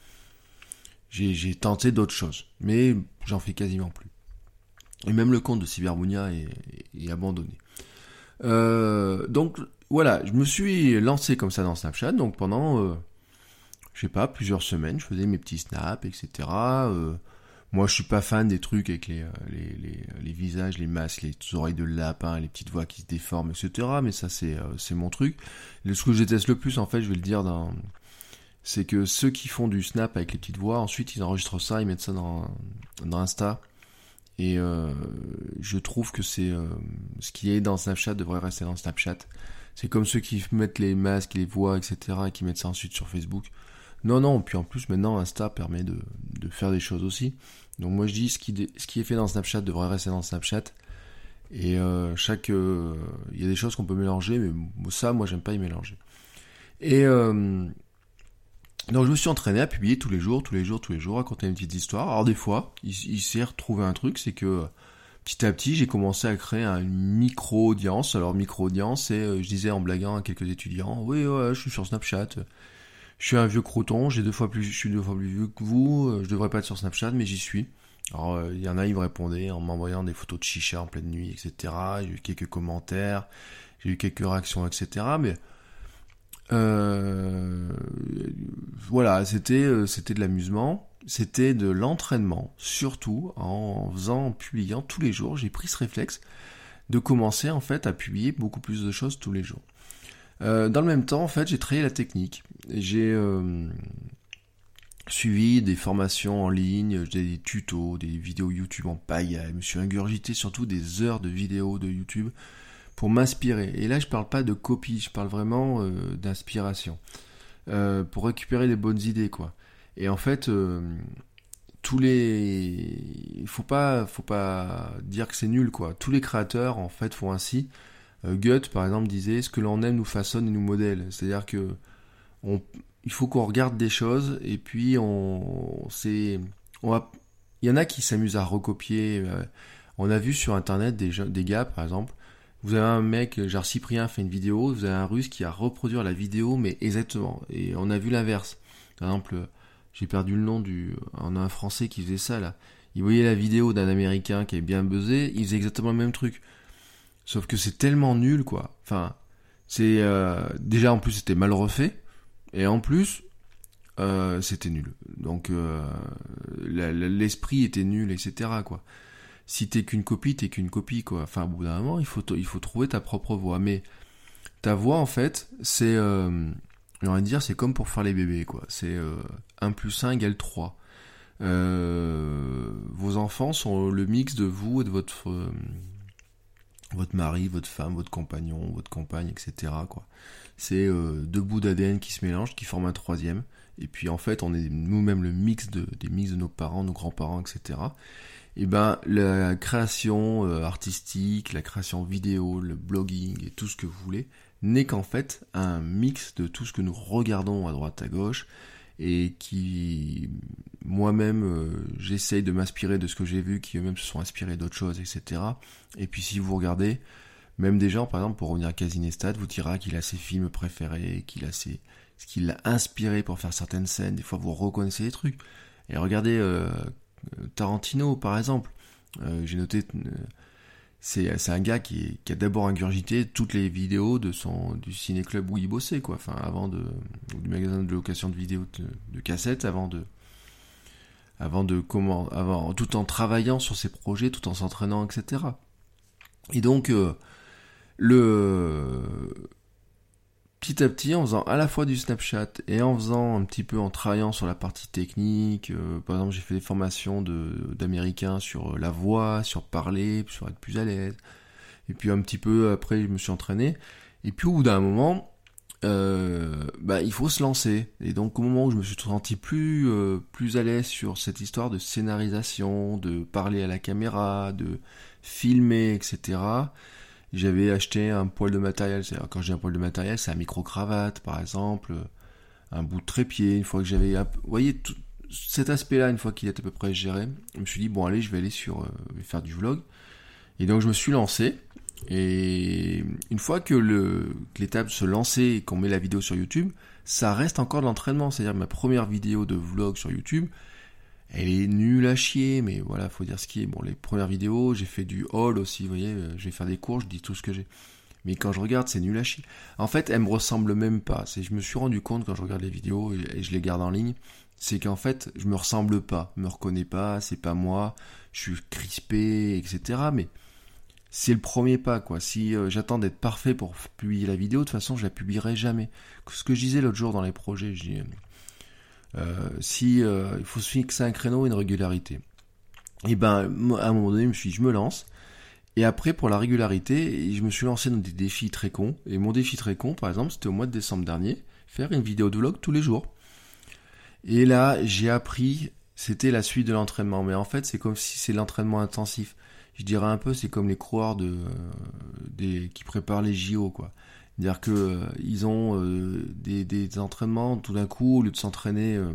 Speaker 4: j'ai, j'ai tenté d'autres choses, mais j'en fais quasiment plus. Et même le compte de Cyberbounia est, est, est abandonné. Euh, donc voilà, je me suis lancé comme ça dans Snapchat, donc pendant, euh, je sais pas, plusieurs semaines, je faisais mes petits snaps, et cetera. Euh, moi, je suis pas fan des trucs avec les, les, les, les visages, les masques, les oreilles de lapin, les petites voix qui se déforment, et cetera. Mais ça, c'est, euh, c'est mon truc. Et ce que je déteste le plus, en fait, je vais le dire dans, c'est que ceux qui font du snap avec les petites voix, ensuite ils enregistrent ça, ils mettent ça dans, dans Insta. Et euh, je trouve que c'est euh, ce qui est dans Snapchat devrait rester dans Snapchat. C'est comme ceux qui mettent les masques, les voix, et cetera et qui mettent ça ensuite sur Facebook. Non, non, puis en plus maintenant Insta permet de, de faire des choses aussi. Donc moi je dis ce qui, dé, ce qui est fait dans Snapchat devrait rester dans Snapchat. Et euh, chaque... Il euh, y a des choses qu'on peut mélanger, mais ça moi j'aime pas y mélanger. Et... Euh, Donc je me suis entraîné à publier tous les jours, tous les jours, tous les jours, raconter une petite histoire. Alors des fois, il, il s'est retrouvé un truc, c'est que petit à petit, j'ai commencé à créer une micro-audience. Alors micro-audience, c'est, je disais en blaguant à quelques étudiants, oui, ouais, je suis sur Snapchat, je suis un vieux croton, j'ai deux fois plus, je suis deux fois plus vieux que vous, je devrais pas être sur Snapchat, mais j'y suis. Alors il y en a, ils me répondaient en m'envoyant des photos de chicha en pleine nuit, et cetera. J'ai eu quelques commentaires, j'ai eu quelques réactions, et cetera. Mais euh, voilà, c'était, euh, c'était de l'amusement, c'était de l'entraînement, surtout en faisant, en publiant tous les jours. J'ai pris ce réflexe de commencer en fait à publier beaucoup plus de choses tous les jours. Euh, dans le même temps, en fait, j'ai travaillé la technique. J'ai euh, suivi des formations en ligne, des tutos, des vidéos YouTube en pagaille. Je me suis ingurgité surtout des heures de vidéos de YouTube pour m'inspirer. Et là, je parle pas de copie, je parle vraiment euh, d'inspiration. Euh, pour récupérer les bonnes idées, quoi. Et en fait, euh, tous les... Il faut pas, faut pas dire que c'est nul, quoi. Tous les créateurs, en fait, font ainsi. Euh, Goethe, par exemple, disait « Ce que l'on aime nous façonne et nous modèle ». C'est-à-dire que on... il faut qu'on regarde des choses, et puis on... c'est... on va... Il y en a qui s'amusent à recopier. Euh... On a vu sur Internet des, gens... des gars, par exemple, vous avez un mec, genre Cyprien fait une vidéo, vous avez un Russe qui a reproduit la vidéo, mais exactement. Et on a vu l'inverse. Par exemple, j'ai perdu le nom du... On a un Français qui faisait ça, là. Il voyait la vidéo d'un Américain qui avait bien buzzé, il faisait exactement le même truc. Sauf que c'est tellement nul, quoi. Enfin, c'est... Euh... Déjà, en plus, c'était mal refait. Et en plus, euh, c'était nul. Donc, euh, la, la, l'esprit était nul, et cetera, quoi. Si t'es qu'une copie, t'es qu'une copie, quoi. Enfin, au bout d'un moment, il faut, t- il faut trouver ta propre voix. Mais ta voix, en fait, c'est... Euh, j'ai envie de dire, c'est comme pour faire les bébés, quoi. C'est euh, un plus un égale trois. Euh, vos enfants sont le mix de vous et de votre... Euh, votre mari, votre femme, votre compagnon, votre compagne, et cetera, quoi. C'est euh, deux bouts d'A D N qui se mélangent, qui forment un troisième. Et puis, en fait, on est nous-mêmes le mix de, des mix de nos parents, nos grands-parents, et cetera. Et ben la création euh, artistique, la création vidéo, le blogging et tout ce que vous voulez n'est qu'en fait un mix de tout ce que nous regardons à droite à gauche, et qui moi-même euh, j'essaye de m'inspirer de ce que j'ai vu, qui eux-mêmes se sont inspirés d'autres choses, et cetera. Et puis si vous regardez, même des gens, par exemple, pour revenir à Casinestat, vous dira qu'il a ses films préférés, qu'il a ses... ce qui l'a inspiré pour faire certaines scènes. Des fois vous reconnaissez des trucs. Et regardez euh, Tarantino, par exemple. Euh, j'ai noté, euh, c'est, c'est un gars qui, qui a d'abord ingurgité toutes les vidéos de son, du ciné-club où il bossait, quoi. Enfin, avant de, du magasin de location de vidéos de, de cassettes, avant de, avant de comment, avant, tout en travaillant sur ses projets, tout en s'entraînant, et cetera. Et donc, euh, le, petit à petit, en faisant à la fois du Snapchat et en faisant un petit peu, en travaillant sur la partie technique, euh, par exemple j'ai fait des formations de, d'américains sur la voix, sur parler, sur être plus à l'aise, et puis un petit peu après je me suis entraîné, et puis au bout d'un moment, euh, bah, il faut se lancer, et donc au moment où je me suis senti plus, euh, plus à l'aise sur cette histoire de scénarisation, de parler à la caméra, de filmer, et cetera, j'avais acheté un poil de matériel. C'est-à-dire, quand j'ai un poil de matériel, c'est un micro-cravate, par exemple, un bout de trépied. Une fois que j'avais... Vous voyez, tout cet aspect-là, une fois qu'il est à peu près géré, je me suis dit, bon, allez, je vais aller sur... Euh, je vais faire du vlog. Et donc, je me suis lancé. Et une fois que, le, que l'étape se lançait et qu'on met la vidéo sur YouTube, ça reste encore de l'entraînement. C'est-à-dire, ma première vidéo de vlog sur YouTube, elle est nulle à chier, mais voilà, faut dire ce qui est. Bon, les premières vidéos, j'ai fait du haul aussi, vous voyez, je vais faire des cours, je dis tout ce que j'ai. Mais quand je regarde, c'est nul à chier. En fait, elles me ressemblent même pas. C'est, je me suis rendu compte quand je regarde les vidéos et, et je les garde en ligne, c'est qu'en fait, je me ressemble pas, je me reconnais pas, c'est pas moi, je suis crispé, et cetera. Mais c'est le premier pas, quoi. Si euh, j'attends d'être parfait pour publier la vidéo, de toute façon, je la publierai jamais. Ce que je disais l'autre jour dans les projets, je dis... Euh, si euh, il faut se fixer un créneau et une régularité. Et ben à un moment donné, je me suis dit, je me lance. Et après, pour la régularité, je me suis lancé dans des défis très cons. Et mon défi très con, par exemple, c'était au mois de décembre dernier, faire une vidéo de vlog tous les jours. Et là, j'ai appris, c'était la suite de l'entraînement. Mais en fait, c'est comme si c'est l'entraînement intensif. Je dirais un peu, c'est comme les coureurs de, euh, des, qui préparent les J O, quoi. C'est-à-dire que euh, ils ont euh, des, des entraînements, tout d'un coup, au lieu de s'entraîner euh,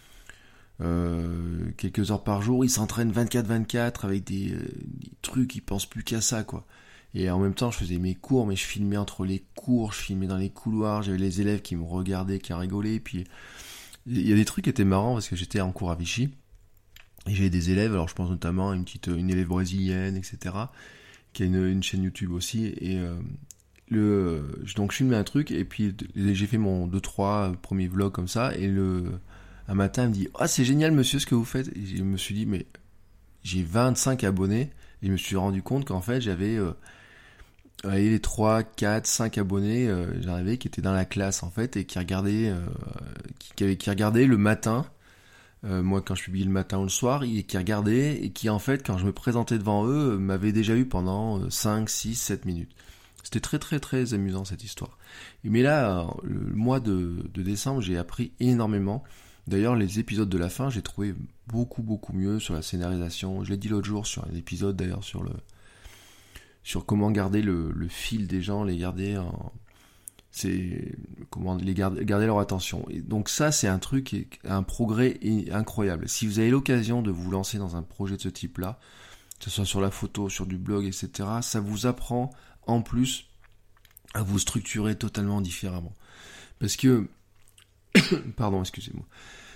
Speaker 4: euh, quelques heures par jour, ils s'entraînent vingt-quatre vingt-quatre avec des, euh, des trucs, ils pensent plus qu'à ça, quoi. Et en même temps, je faisais mes cours, mais je filmais entre les cours, je filmais dans les couloirs, j'avais les élèves qui me regardaient, qui rigolaient, puis il y a des trucs qui étaient marrants, parce que j'étais en cours à Vichy, et j'avais des élèves, alors je pense notamment à une petite, une élève brésilienne, et cetera, qui a une, une chaîne YouTube aussi, et... Euh, le, donc je filmais un truc et puis j'ai fait mon deux trois premiers vlogs comme ça et le, un matin il me dit « Ah, c'est génial monsieur ce que vous faites !» Et je me suis dit « Mais j'ai vingt-cinq abonnés » et je me suis rendu compte qu'en fait j'avais euh, les trois, quatre, cinq abonnés, euh, j'arrivais qui étaient dans la classe en fait et qui regardaient, euh, qui, qui, avaient, qui regardaient le matin. Euh, moi, quand je publiais le matin ou le soir, et qui regardaient et qui, en fait, quand je me présentais devant eux, m'avaient déjà eu pendant cinq, six, sept minutes. C'était très, très, très amusant, cette histoire. Mais là, le mois de, de décembre, j'ai appris énormément. D'ailleurs, les épisodes de la fin, j'ai trouvé beaucoup, beaucoup mieux sur la scénarisation. Je l'ai dit l'autre jour sur un épisode, d'ailleurs, sur le, sur comment garder le, le fil des gens, les garder en... c'est comment les garder, garder leur attention. Et donc ça, c'est un truc, un progrès incroyable. Si vous avez l'occasion de vous lancer dans un projet de ce type-là, que ce soit sur la photo, sur du blog, et cetera, ça vous apprend en plus à vous structurer totalement différemment. Parce que, pardon, excusez-moi.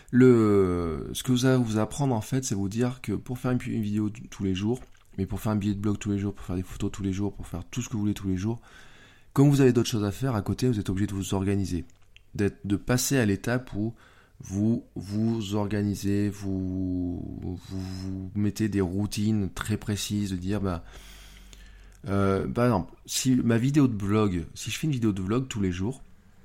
Speaker 4: Le, ce que vous allez vous apprendre en fait, c'est vous dire que pour faire une, une vidéo tous les jours, mais pour faire un billet de blog tous les jours, pour faire des photos tous les jours, pour faire tout ce que vous voulez tous les jours, comme vous avez d'autres choses à faire à côté, vous êtes obligé de vous organiser, d'être, de passer à l'étape où vous vous organisez, vous, vous, vous mettez des routines très précises, de dire, bah, euh, par exemple, si ma vidéo de vlog, si je fais une vidéo de vlog tous les jours,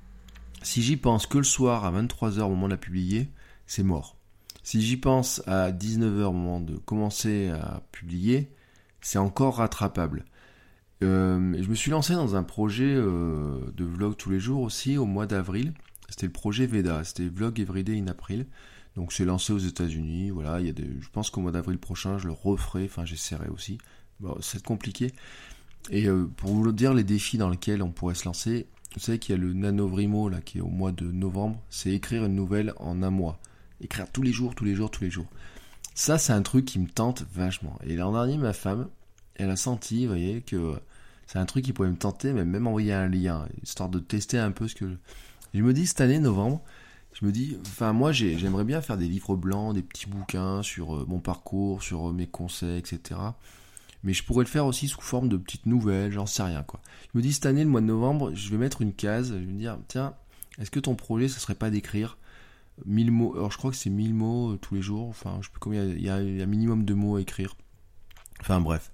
Speaker 4: si j'y pense que le soir à vingt-trois heures au moment de la publier, c'est mort. Si j'y pense à dix-neuf heures au moment de commencer à publier, c'est encore rattrapable. Euh, je me suis lancé dans un projet euh, de vlog tous les jours aussi au mois d'avril. C'était le projet Veda, c'était Vlog Everyday in April. Donc c'est lancé aux États-Unis. Voilà, il y a des, je pense qu'au mois d'avril prochain, je le referai. Enfin, j'essaierai aussi. Bon, c'est compliqué. Et euh, pour vous dire les défis dans lesquels on pourrait se lancer, vous savez qu'il y a le NaNoWriMo là qui est au mois de novembre. C'est écrire une nouvelle en un mois. Écrire tous les jours, tous les jours, tous les jours. Ça, c'est un truc qui me tente vachement. Et l'an dernier, ma femme, elle a senti, vous voyez, que c'est un truc qui pourrait me tenter, mais même envoyer un lien, histoire de tester un peu ce que... Je, je me dis, cette année, novembre, je me dis, enfin, moi, j'ai, j'aimerais bien faire des livres blancs, des petits bouquins sur euh, mon parcours, sur euh, mes conseils, et cetera. Mais je pourrais le faire aussi sous forme de petites nouvelles, j'en sais rien, quoi. Je me dis, cette année, le mois de novembre, je vais mettre une case, je vais me dire, tiens, est-ce que ton projet, ça serait pas d'écrire mille mots, alors je crois que c'est mille mots euh, tous les jours, enfin, je sais plus combien, il y a, il y a un minimum de mots à écrire. Enfin, bref.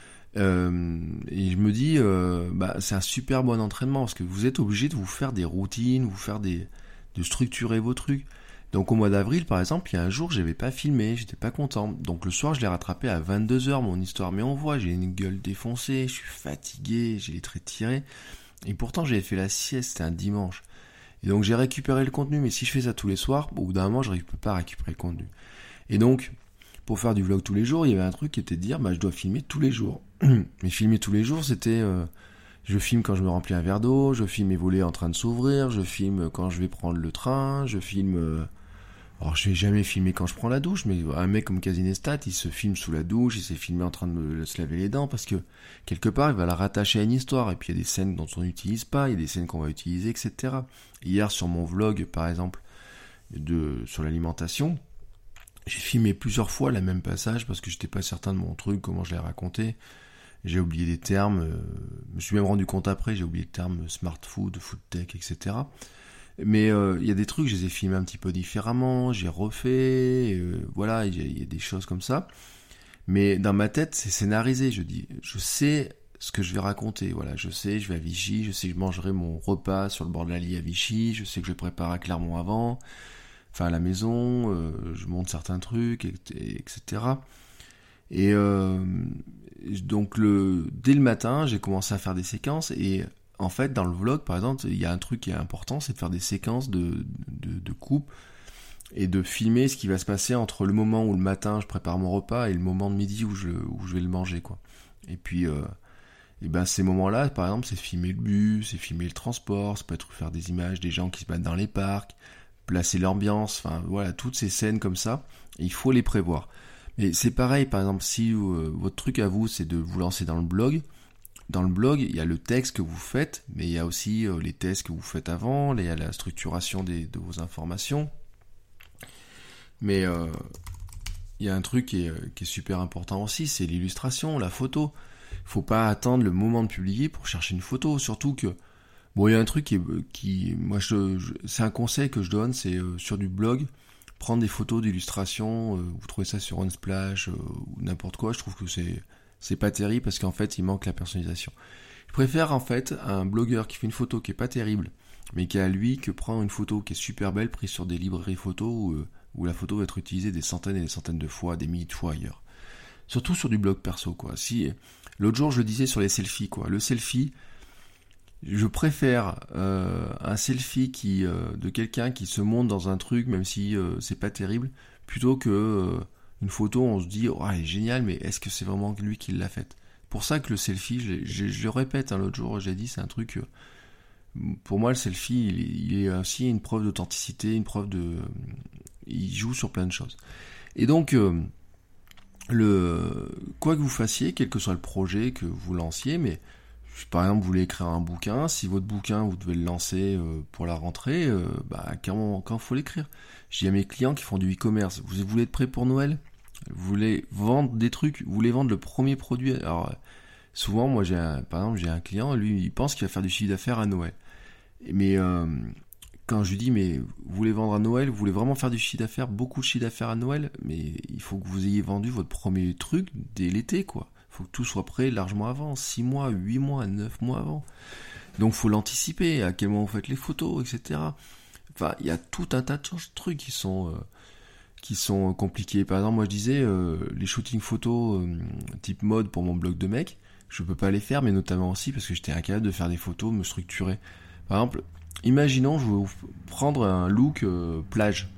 Speaker 4: Euh, et je me dis, euh, bah, c'est un super bon entraînement parce que vous êtes obligé de vous faire des routines, vous faire des, de structurer vos trucs. Donc au mois d'avril, par exemple, il y a un jour, j'avais pas filmé, j'étais pas content. Donc le soir, je l'ai rattrapé à vingt-deux heures mon histoire. Mais on voit, j'ai une gueule défoncée, je suis fatigué, j'ai les traits tirés. Et pourtant, j'avais fait la sieste, c'était un dimanche. Et donc j'ai récupéré le contenu. Mais si je fais ça tous les soirs, au bout d'un moment, je ne peux pas récupérer le contenu. Et donc, pour faire du vlog tous les jours, il y avait un truc qui était de dire, bah, je dois filmer tous les jours. Mais filmer tous les jours, c'était, euh, je filme quand je me remplis un verre d'eau, je filme mes volets en train de s'ouvrir, je filme quand je vais prendre le train, je filme, euh, alors je vais jamais filmer quand je prends la douche, mais un mec comme Casinestat, il se filme sous la douche, il s'est filmé en train de me, se laver les dents, parce que, quelque part, il va la rattacher à une histoire, et puis il y a des scènes dont on n'utilise pas, il y a des scènes qu'on va utiliser, et cetera. Hier, sur mon vlog, par exemple, de, sur l'alimentation, j'ai filmé plusieurs fois le même passage parce que j'étais pas certain de mon truc, comment je l'ai raconté. J'ai oublié des termes, euh, je me suis même rendu compte après, j'ai oublié le terme smart food, food tech, et cetera. Mais il euh, y a des trucs, je les ai filmés un petit peu différemment, j'ai refait, euh, voilà, il y, y a des choses comme ça. Mais dans ma tête, c'est scénarisé, je dis, je sais ce que je vais raconter, voilà, je sais, je vais à Vichy, je sais que je mangerai mon repas sur le bord de l'Allier à Vichy, je sais que je prépare à Clermont avant, enfin à la maison, euh, je monte certains trucs, et, et, etc. Et euh, donc le, dès le matin, j'ai commencé à faire des séquences et en fait dans le vlog par exemple, il y a un truc qui est important, c'est de faire des séquences de, de, de coupe et de filmer ce qui va se passer entre le moment où le matin je prépare mon repas et le moment de midi où je, où je vais le manger, quoi. Et puis euh, et ben ces moments-là, par exemple, c'est filmer le bus, c'est filmer le transport, ça peut être faire des images des gens qui se battent dans les parcs, placer l'ambiance, enfin voilà, toutes ces scènes comme ça, il faut les prévoir. Et c'est pareil, par exemple, si euh, votre truc à vous, c'est de vous lancer dans le blog, dans le blog, il y a le texte que vous faites, mais il y a aussi euh, les tests que vous faites avant, il y a la structuration des, de vos informations. Mais euh, il y a un truc qui est, qui est super important aussi, c'est l'illustration, la photo. faut pas attendre le moment de publier pour chercher une photo, surtout que bon, il y a un truc qui, est, qui moi je, je c'est un conseil que je donne, c'est euh, sur du blog, prendre des photos d'illustration, euh, vous trouvez ça sur Unsplash euh, ou n'importe quoi, je trouve que c'est c'est pas terrible parce qu'en fait, il manque la personnalisation. Je préfère en fait un blogueur qui fait une photo qui est pas terrible, mais qui a lui que prendre une photo qui est super belle prise sur des librairies photos où, euh, où la photo va être utilisée des centaines et des centaines de fois, des milliers de fois ailleurs. Surtout sur du blog perso, quoi. Si l'autre jour je le disais sur les selfies, quoi. Le selfie, je préfère euh, un selfie qui euh, de quelqu'un qui se monte dans un truc, même si euh, c'est pas terrible, plutôt que euh, une photo, on se dit, oh, elle est géniale, mais est-ce que c'est vraiment lui qui l'a faite ? Pour ça que le selfie, je, je, je le répète, hein, l'autre jour, j'ai dit, c'est un truc. Euh, pour moi, le selfie, il, il est aussi une preuve d'authenticité, une preuve de. Euh, il joue sur plein de choses. Et donc, euh, le quoi que vous fassiez, quel que soit le projet que vous lanciez, mais par exemple, vous voulez écrire un bouquin, si votre bouquin, vous devez le lancer euh, pour la rentrée, euh, bah, quand, quand faut l'écrire. Je dis à mes clients qui font du e-commerce, vous voulez être prêt pour Noël ? Vous voulez vendre des trucs, vous voulez vendre le premier produit. Alors, souvent, moi, j'ai un, par exemple, j'ai un client, lui, il pense qu'il va faire du chiffre d'affaires à Noël. Mais euh, quand je lui dis, mais vous voulez vendre à Noël, vous voulez vraiment faire du chiffre d'affaires, beaucoup de chiffre d'affaires à Noël, mais il faut que vous ayez vendu votre premier truc dès l'été, quoi. Il faut que tout soit prêt largement avant, six mois, huit mois, neuf mois avant. Donc, faut l'anticiper, à quel moment vous faites les photos, et cetera. Enfin, il y a tout un tas de trucs qui sont... Euh, qui sont compliqués. Par exemple, moi je disais, euh, les shootings photos euh, type mode pour mon blog de mec, je peux pas les faire, mais notamment aussi parce que j'étais incapable de faire des photos, me structurer. Par exemple, imaginons, je veux prendre un look euh, plage.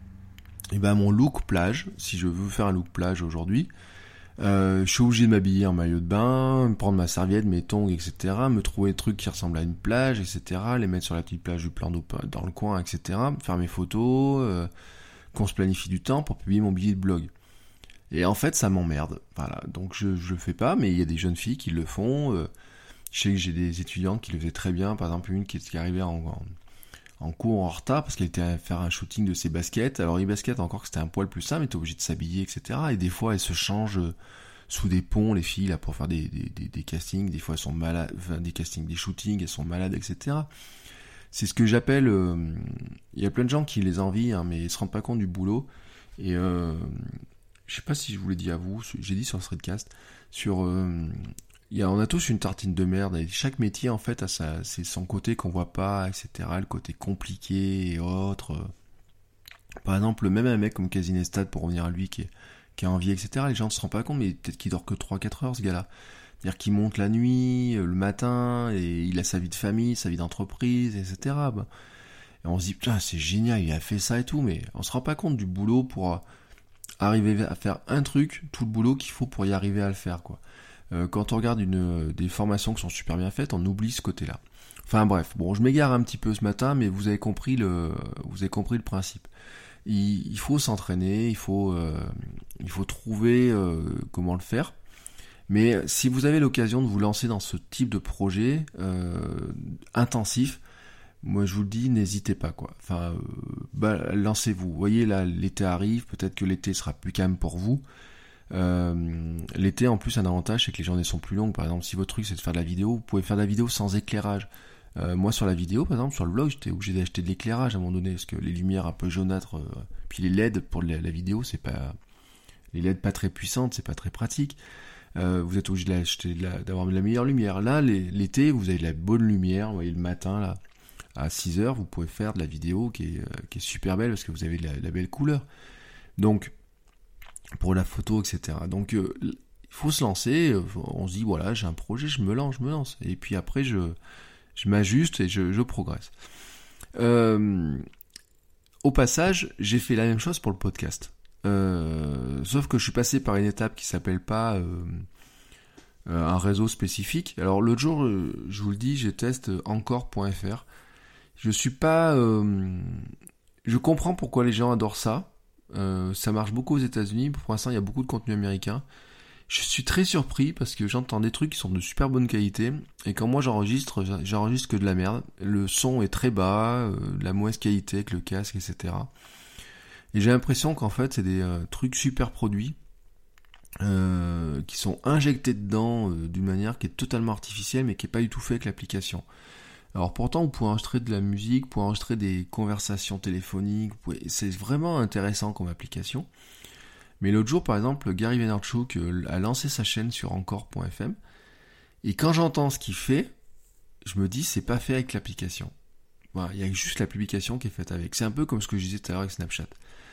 Speaker 4: Et ben mon look plage, si je veux faire un look plage aujourd'hui, euh, je suis obligé de m'habiller en maillot de bain, me prendre ma serviette, mes tongs, et cetera, me trouver des trucs qui ressemblent à une plage, et cetera, les mettre sur la petite plage du plan d'eau dans le coin, et cetera, faire mes photos, euh, qu'on se planifie du temps pour publier mon billet de blog. Et en fait, ça m'emmerde. Voilà. Donc je je le fais pas, mais il y a des jeunes filles qui le font. Euh, je sais que j'ai des étudiantes qui le faisaient très bien. Par exemple, une qui est arrivée en, en, en cours en retard parce qu'elle était à faire un shooting de ses baskets. Alors les baskets, encore que c'était un poil plus simple, elle était obligée de s'habiller, et cetera. Et des fois, elles se changent sous des ponts, les filles, là, pour faire des, des, des, des castings. Des fois, elles sont malades, enfin, des castings, des shootings, elles sont malades, et cetera. C'est ce que j'appelle... Euh, il y a plein de gens qui les envient, hein, mais ils se rendent pas compte du boulot. Et euh, je sais pas si je vous l'ai dit à vous, j'ai dit sur le Threadcast, sur... Euh, il y a, on a tous une tartine de merde, et chaque métier, en fait, a sa, c'est son côté qu'on voit pas, et cetera, le côté compliqué et autres. Par exemple, même un mec comme Casinestat, pour revenir à lui, qui, est, qui a envie, et cetera, les gens ne se rendent pas compte, mais peut-être qu'il dort que trois à quatre heures, ce gars-là. C'est-à-dire qu'il monte la nuit, le matin, et il a sa vie de famille, sa vie d'entreprise, et cetera. Et on se dit, putain, c'est génial, il a fait ça et tout, mais on se rend pas compte du boulot pour arriver à faire un truc, tout le boulot qu'il faut pour y arriver à le faire, quoi. Euh, quand on regarde une, des formations qui sont super bien faites, on oublie ce côté-là. Enfin bref, bon, je m'égare un petit peu ce matin, mais vous avez compris le, vous avez compris le principe. Il, il faut s'entraîner, il faut, euh, il faut trouver euh, comment le faire. Mais si vous avez l'occasion de vous lancer dans ce type de projet euh, intensif, moi je vous le dis, n'hésitez pas, quoi. Enfin, euh, bah, lancez-vous. Vous voyez, là, l'été arrive, peut-être que l'été sera plus calme pour vous. Euh, l'été, en plus, un avantage, c'est que les journées sont plus longues. Par exemple, si votre truc c'est de faire de la vidéo, vous pouvez faire de la vidéo sans éclairage. Euh, moi, sur la vidéo, par exemple, sur le blog, j'étais obligé d'acheter de l'éclairage à un moment donné, parce que les lumières un peu jaunâtres, euh, puis les L E D pour la, la vidéo, c'est pas... Les L E D pas très puissantes, c'est pas très pratique. Euh, vous êtes obligé de l'acheter, de la, d'avoir de la meilleure lumière. Là, les, l'été, vous avez de la bonne lumière. Vous voyez, le matin, là, à six heures, vous pouvez faire de la vidéo qui est, euh, qui est super belle parce que vous avez de la, de la belle couleur. Donc, pour la photo, et cetera. Donc, euh, il faut se lancer. On se dit, voilà, j'ai un projet, je me lance, je me lance. Et puis après, je, je m'ajuste et je, je progresse. Euh, au passage, j'ai fait la même chose pour le podcast. Euh, sauf que je suis passé par une étape qui s'appelle pas euh, euh, un réseau spécifique. Alors l'autre jour, euh, je vous le dis, je teste encore point f r. Je suis pas, euh, je comprends pourquoi les gens adorent ça. Euh, ça marche beaucoup aux États-Unis. Pour l'instant, il y a beaucoup de contenu américain. Je suis très surpris parce que j'entends des trucs qui sont de super bonne qualité. Et quand moi j'enregistre, j'enregistre que de la merde. Le son est très bas, euh, de la mauvaise qualité avec le casque, et cetera. Et j'ai l'impression qu'en fait, c'est des euh, trucs super produits. euh, qui sont injectés dedans euh, d'une manière qui est totalement artificielle, mais qui est pas du tout fait avec l'application. Alors pourtant, vous pouvez enregistrer de la musique, vous pouvez enregistrer des conversations téléphoniques, vous pouvez... c'est vraiment intéressant comme application. Mais l'autre jour, par exemple, Gary Vaynerchuk a lancé sa chaîne sur encore point f m, et quand j'entends ce qu'il fait, je me dis, c'est pas fait avec l'application. Voilà, il y a juste la publication qui est faite avec. C'est un peu comme ce que je disais tout à l'heure avec Snapchat.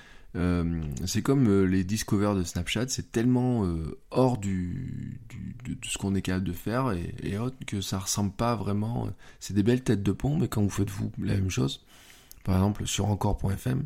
Speaker 4: Euh, c'est comme euh, les discovers de Snapchat, c'est tellement euh, hors du, du de, de ce qu'on est capable de faire et, et autres que ça ressemble pas vraiment. C'est des belles têtes de pont, mais quand vous faites vous la même chose, par exemple sur encore point f m,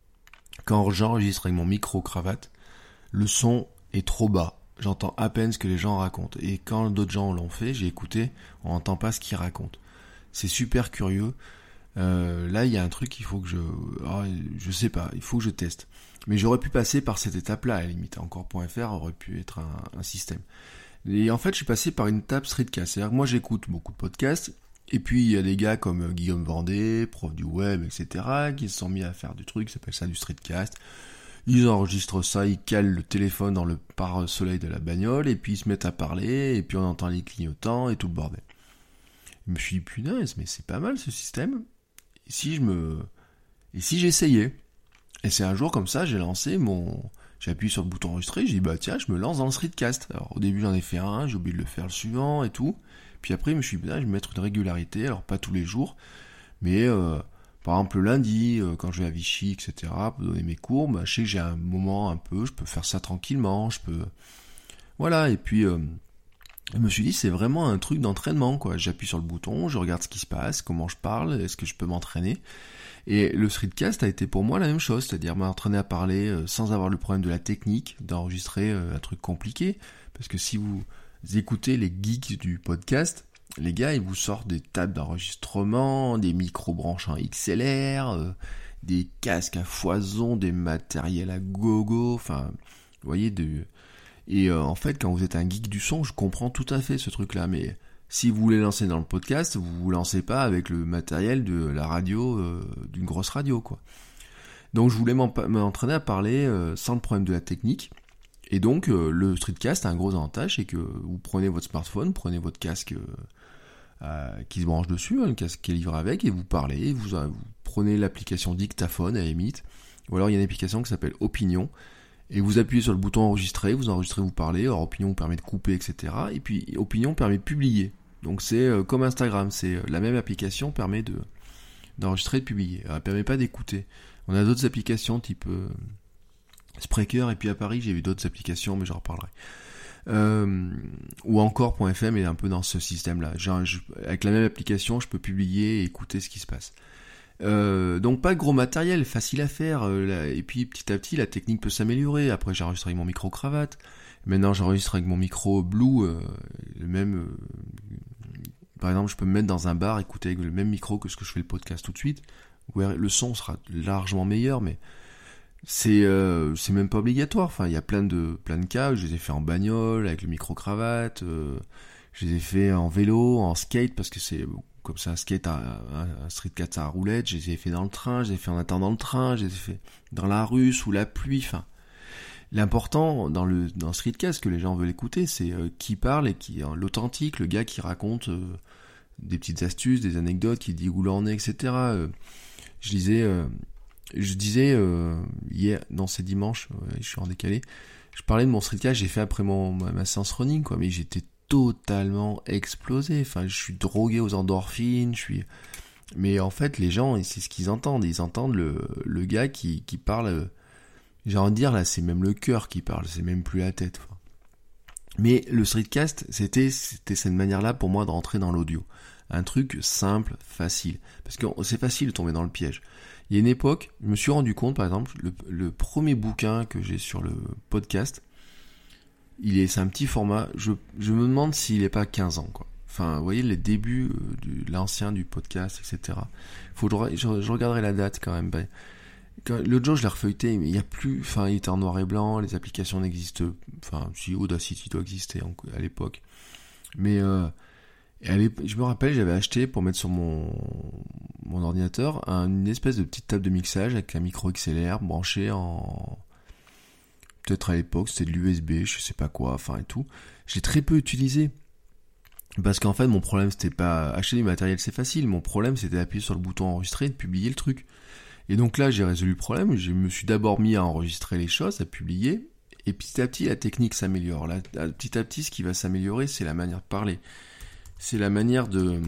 Speaker 4: quand j'enregistre avec mon micro cravate, le son est trop bas. J'entends à peine ce que les gens racontent. Et quand d'autres gens l'ont fait, j'ai écouté, on n'entend pas ce qu'ils racontent. C'est super curieux. Euh, là, il y a un truc qu'il faut que je... Oh, je sais pas, il faut que je teste. Mais j'aurais pu passer par cette étape-là, à la limite. encore point f r aurait pu être un, un système. Et en fait, je suis passé par une étape streetcast. C'est-à-dire que moi, j'écoute beaucoup de podcasts. Et puis, il y a des gars comme Guillaume Vendée, prof du web, et cetera, qui se sont mis à faire du truc, ça s'appelle ça du streetcast. Ils enregistrent ça, ils calent le téléphone dans le pare-soleil de la bagnole, et puis ils se mettent à parler, et puis on entend les clignotants, et tout le bordel. Je me suis dit, punaise, mais c'est pas mal ce système. Et si je me... Et si j'essayais? Et c'est un jour comme ça, j'ai lancé mon... J'ai appuyé sur le bouton enregistrer, j'ai dit, bah tiens, je me lance dans le streetcast. Alors au début j'en ai fait un, j'ai oublié de le faire le suivant, et tout. Puis après, je me suis dit, bah, je vais mettre une régularité, alors pas tous les jours, mais... Euh... Par exemple, le lundi, euh, quand je vais à Vichy, et cetera, pour donner mes cours, bah, je sais que j'ai un moment un peu, je peux faire ça tranquillement, je peux... Voilà, et puis, euh, je me suis dit, c'est vraiment un truc d'entraînement, quoi. J'appuie sur le bouton, je regarde ce qui se passe, comment je parle, est-ce que je peux m'entraîner. Et le streetcast a été pour moi la même chose, c'est-à-dire m'entraîner à parler euh, sans avoir le problème de la technique, d'enregistrer euh, un truc compliqué. Parce que si vous écoutez les geeks du podcast... Les gars, ils vous sortent des tables d'enregistrement, des micros branchants X L R, euh, des casques à foison, des matériels à gogo, enfin, vous voyez, de... et euh, en fait, quand vous êtes un geek du son, je comprends tout à fait ce truc-là, mais si vous voulez lancer dans le podcast, vous vous lancez pas avec le matériel de la radio, euh, d'une grosse radio, quoi. Donc, je voulais m'entraîner à parler euh, sans le problème de la technique. Et donc, euh, le streetcast a un gros avantage, c'est que vous prenez votre smartphone, prenez votre casque euh, euh, qui se branche dessus, hein, le casque qui est livré avec, et vous parlez, vous, euh, vous prenez l'application dictaphone à la limite, ou alors il y a une application qui s'appelle Opinion, et vous appuyez sur le bouton enregistrer, vous enregistrez, vous parlez, alors Opinion vous permet de couper, et cetera. Et puis Opinion permet de publier. Donc c'est euh, comme Instagram, c'est euh, la même application permet de d'enregistrer et de publier. Elle ne permet pas d'écouter. On a d'autres applications type... Euh, Spreaker, et puis à Paris j'ai vu d'autres applications, mais j'en reparlerai. Euh, ou encore .fm est un peu dans ce système-là. Genre, je, avec la même application, je peux publier et écouter ce qui se passe. Euh, donc pas de gros matériel, facile à faire. Euh, là, et puis petit à petit, la technique peut s'améliorer. Après, j'enregistre avec mon micro cravate. Maintenant, j'enregistre avec mon micro Blue. Euh, le même. Euh, par exemple, je peux me mettre dans un bar, écouter avec le même micro que ce que je fais le podcast tout de suite. Ouais, le son sera largement meilleur, mais c'est euh, c'est même pas obligatoire. Enfin, il y a plein de plein de cas. Je les ai fait en bagnole avec le micro cravate. Euh, je les ai fait en vélo, en skate parce que c'est comme ça un skate, un, un, un streetcast à roulette. Je les ai fait dans le train, je les ai fait en attendant le train, je les ai fait dans la rue sous la pluie. Enfin, l'important dans le dans le streetcast que les gens veulent écouter, c'est euh, qui parle et qui euh, l'authentique, le gars qui raconte euh, des petites astuces, des anecdotes, qui dit où l'on est, et cetera. Euh, je disais. Euh, Je disais euh, hier, non c'est dimanche, ouais, je suis en décalé. Je parlais de mon streetcast, j'ai fait après mon ma, ma séance running quoi, mais j'étais totalement explosé. Enfin, je suis drogué aux endorphines, je suis. Mais en fait, les gens, c'est ce qu'ils entendent. Ils entendent le le gars qui qui parle. J'ai envie de dire là, c'est même le cœur qui parle, c'est même plus la tête. Enfin. Mais le streetcast, c'était c'était cette manière-là pour moi de rentrer dans l'audio. Un truc simple, facile, parce que c'est facile de tomber dans le piège. Il y a une époque, je me suis rendu compte, par exemple, le, le premier bouquin que j'ai sur le podcast, il est, c'est un petit format, je, je me demande s'il n'est pas quinze ans, quoi. Enfin, vous voyez, les débuts de l'ancien du podcast, et cetera. Faut que je, je, je regarderai la date quand même. Ben, quand, l'autre jour, je l'ai refeuilleté, mais il n'y a plus, enfin, il était en noir et blanc, les applications n'existent, enfin, si Audacity doit exister en, à l'époque. Mais, euh, Et allez, je me rappelle, j'avais acheté pour mettre sur mon mon ordinateur une espèce de petite table de mixage avec un micro X L R branché en peut-être à l'époque, c'était de l'U S B, je sais pas quoi, enfin et tout. J'ai très peu utilisé. Parce qu'en fait, mon problème, c'était pas acheter du matériel, c'est facile. Mon problème, c'était d'appuyer sur le bouton enregistrer et de publier le truc. Et donc là, j'ai résolu le problème. Je me suis d'abord mis à enregistrer les choses, à publier. Et petit à petit, la technique s'améliore. Là, petit à petit, ce qui va s'améliorer, c'est la manière de parler. C'est la manière de...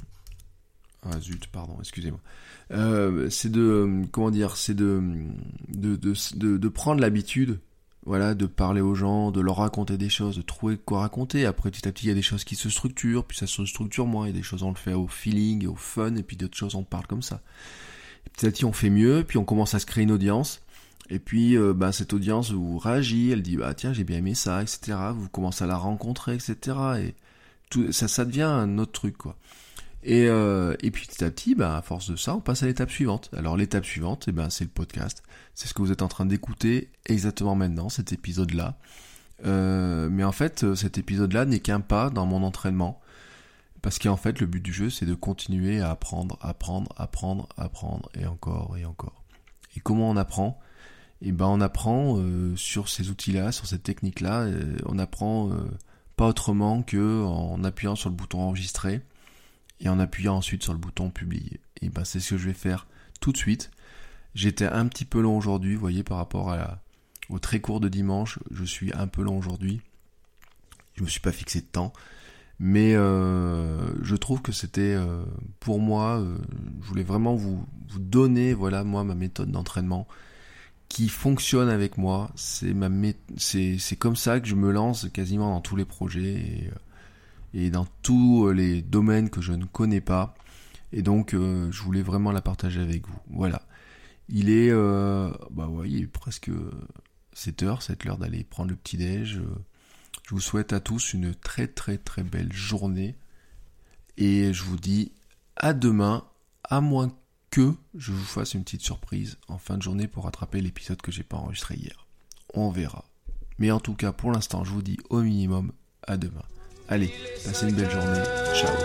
Speaker 4: Ah zut, pardon, excusez-moi. Euh, c'est de... Comment dire? C'est de de, de, de, de prendre l'habitude... Voilà, de parler aux gens, de leur raconter des choses, de trouver quoi raconter. Après, petit à petit, il y a des choses qui se structurent, puis ça se structure moins. Il y a des choses, on le fait au feeling, au fun, et puis d'autres choses, on parle comme ça. Et petit à petit, on fait mieux, puis on commence à se créer une audience. Et puis, euh, bah, cette audience vous réagit, elle dit, bah tiens, j'ai bien aimé ça, et cetera. Vous commencez à la rencontrer, et cetera. Et tout, ça, ça devient un autre truc, quoi. Et, euh, et puis petit à petit, bah, à force de ça, on passe à l'étape suivante. Alors l'étape suivante, eh ben, c'est le podcast. C'est ce que vous êtes en train d'écouter exactement maintenant, cet épisode-là. Euh, mais en fait, cet épisode-là n'est qu'un pas dans mon entraînement. Parce qu'en fait, le but du jeu, c'est de continuer à apprendre, apprendre, apprendre, apprendre, et encore, et encore. Et comment on apprend ? Eh ben, on apprend euh, sur ces outils-là, sur cette technique-là. Euh, on apprend euh, pas autrement que en appuyant sur le bouton enregistrer. Et en appuyant ensuite sur le bouton publier. Et ben c'est ce que je vais faire tout de suite. J'étais un petit peu long aujourd'hui, vous voyez, par rapport à la, au très court de dimanche. Je suis un peu long aujourd'hui. Je me suis pas fixé de temps. Mais euh, je trouve que c'était, euh, pour moi, euh, je voulais vraiment vous, vous donner, voilà, moi, ma méthode d'entraînement qui fonctionne avec moi. C'est, ma mé- c'est, c'est comme ça que je me lance quasiment dans tous les projets. Et, euh, et dans tous les domaines que je ne connais pas. Et donc, euh, je voulais vraiment la partager avec vous. Voilà. Il est, euh, bah ouais, il est presque sept heures, c'est l'heure d'aller prendre le petit-déj. Je vous souhaite à tous une très très très belle journée. Et je vous dis à demain, à moins que je vous fasse une petite surprise en fin de journée pour rattraper l'épisode que j'ai pas enregistré hier. On verra. Mais en tout cas, pour l'instant, je vous dis au minimum à demain. Allez, passez une belle journée. Ciao.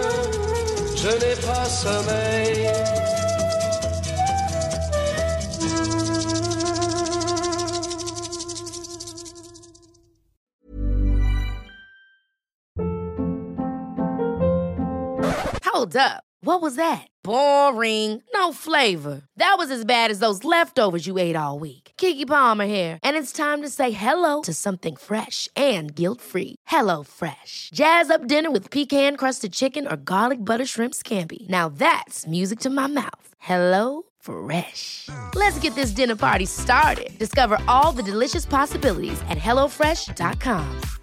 Speaker 5: Je n'ai pas sommeil.
Speaker 6: Hold up. What was that? Boring. No flavor. That was as bad as those leftovers you ate all week. Keke Palmer here, and it's time to say hello to something fresh and guilt-free. Hello Fresh. Jazz up dinner with pecan-crusted chicken or garlic butter shrimp scampi. Now that's music to my mouth. Hello Fresh. Let's get this dinner party started. Discover all the delicious possibilities at hello fresh dot com.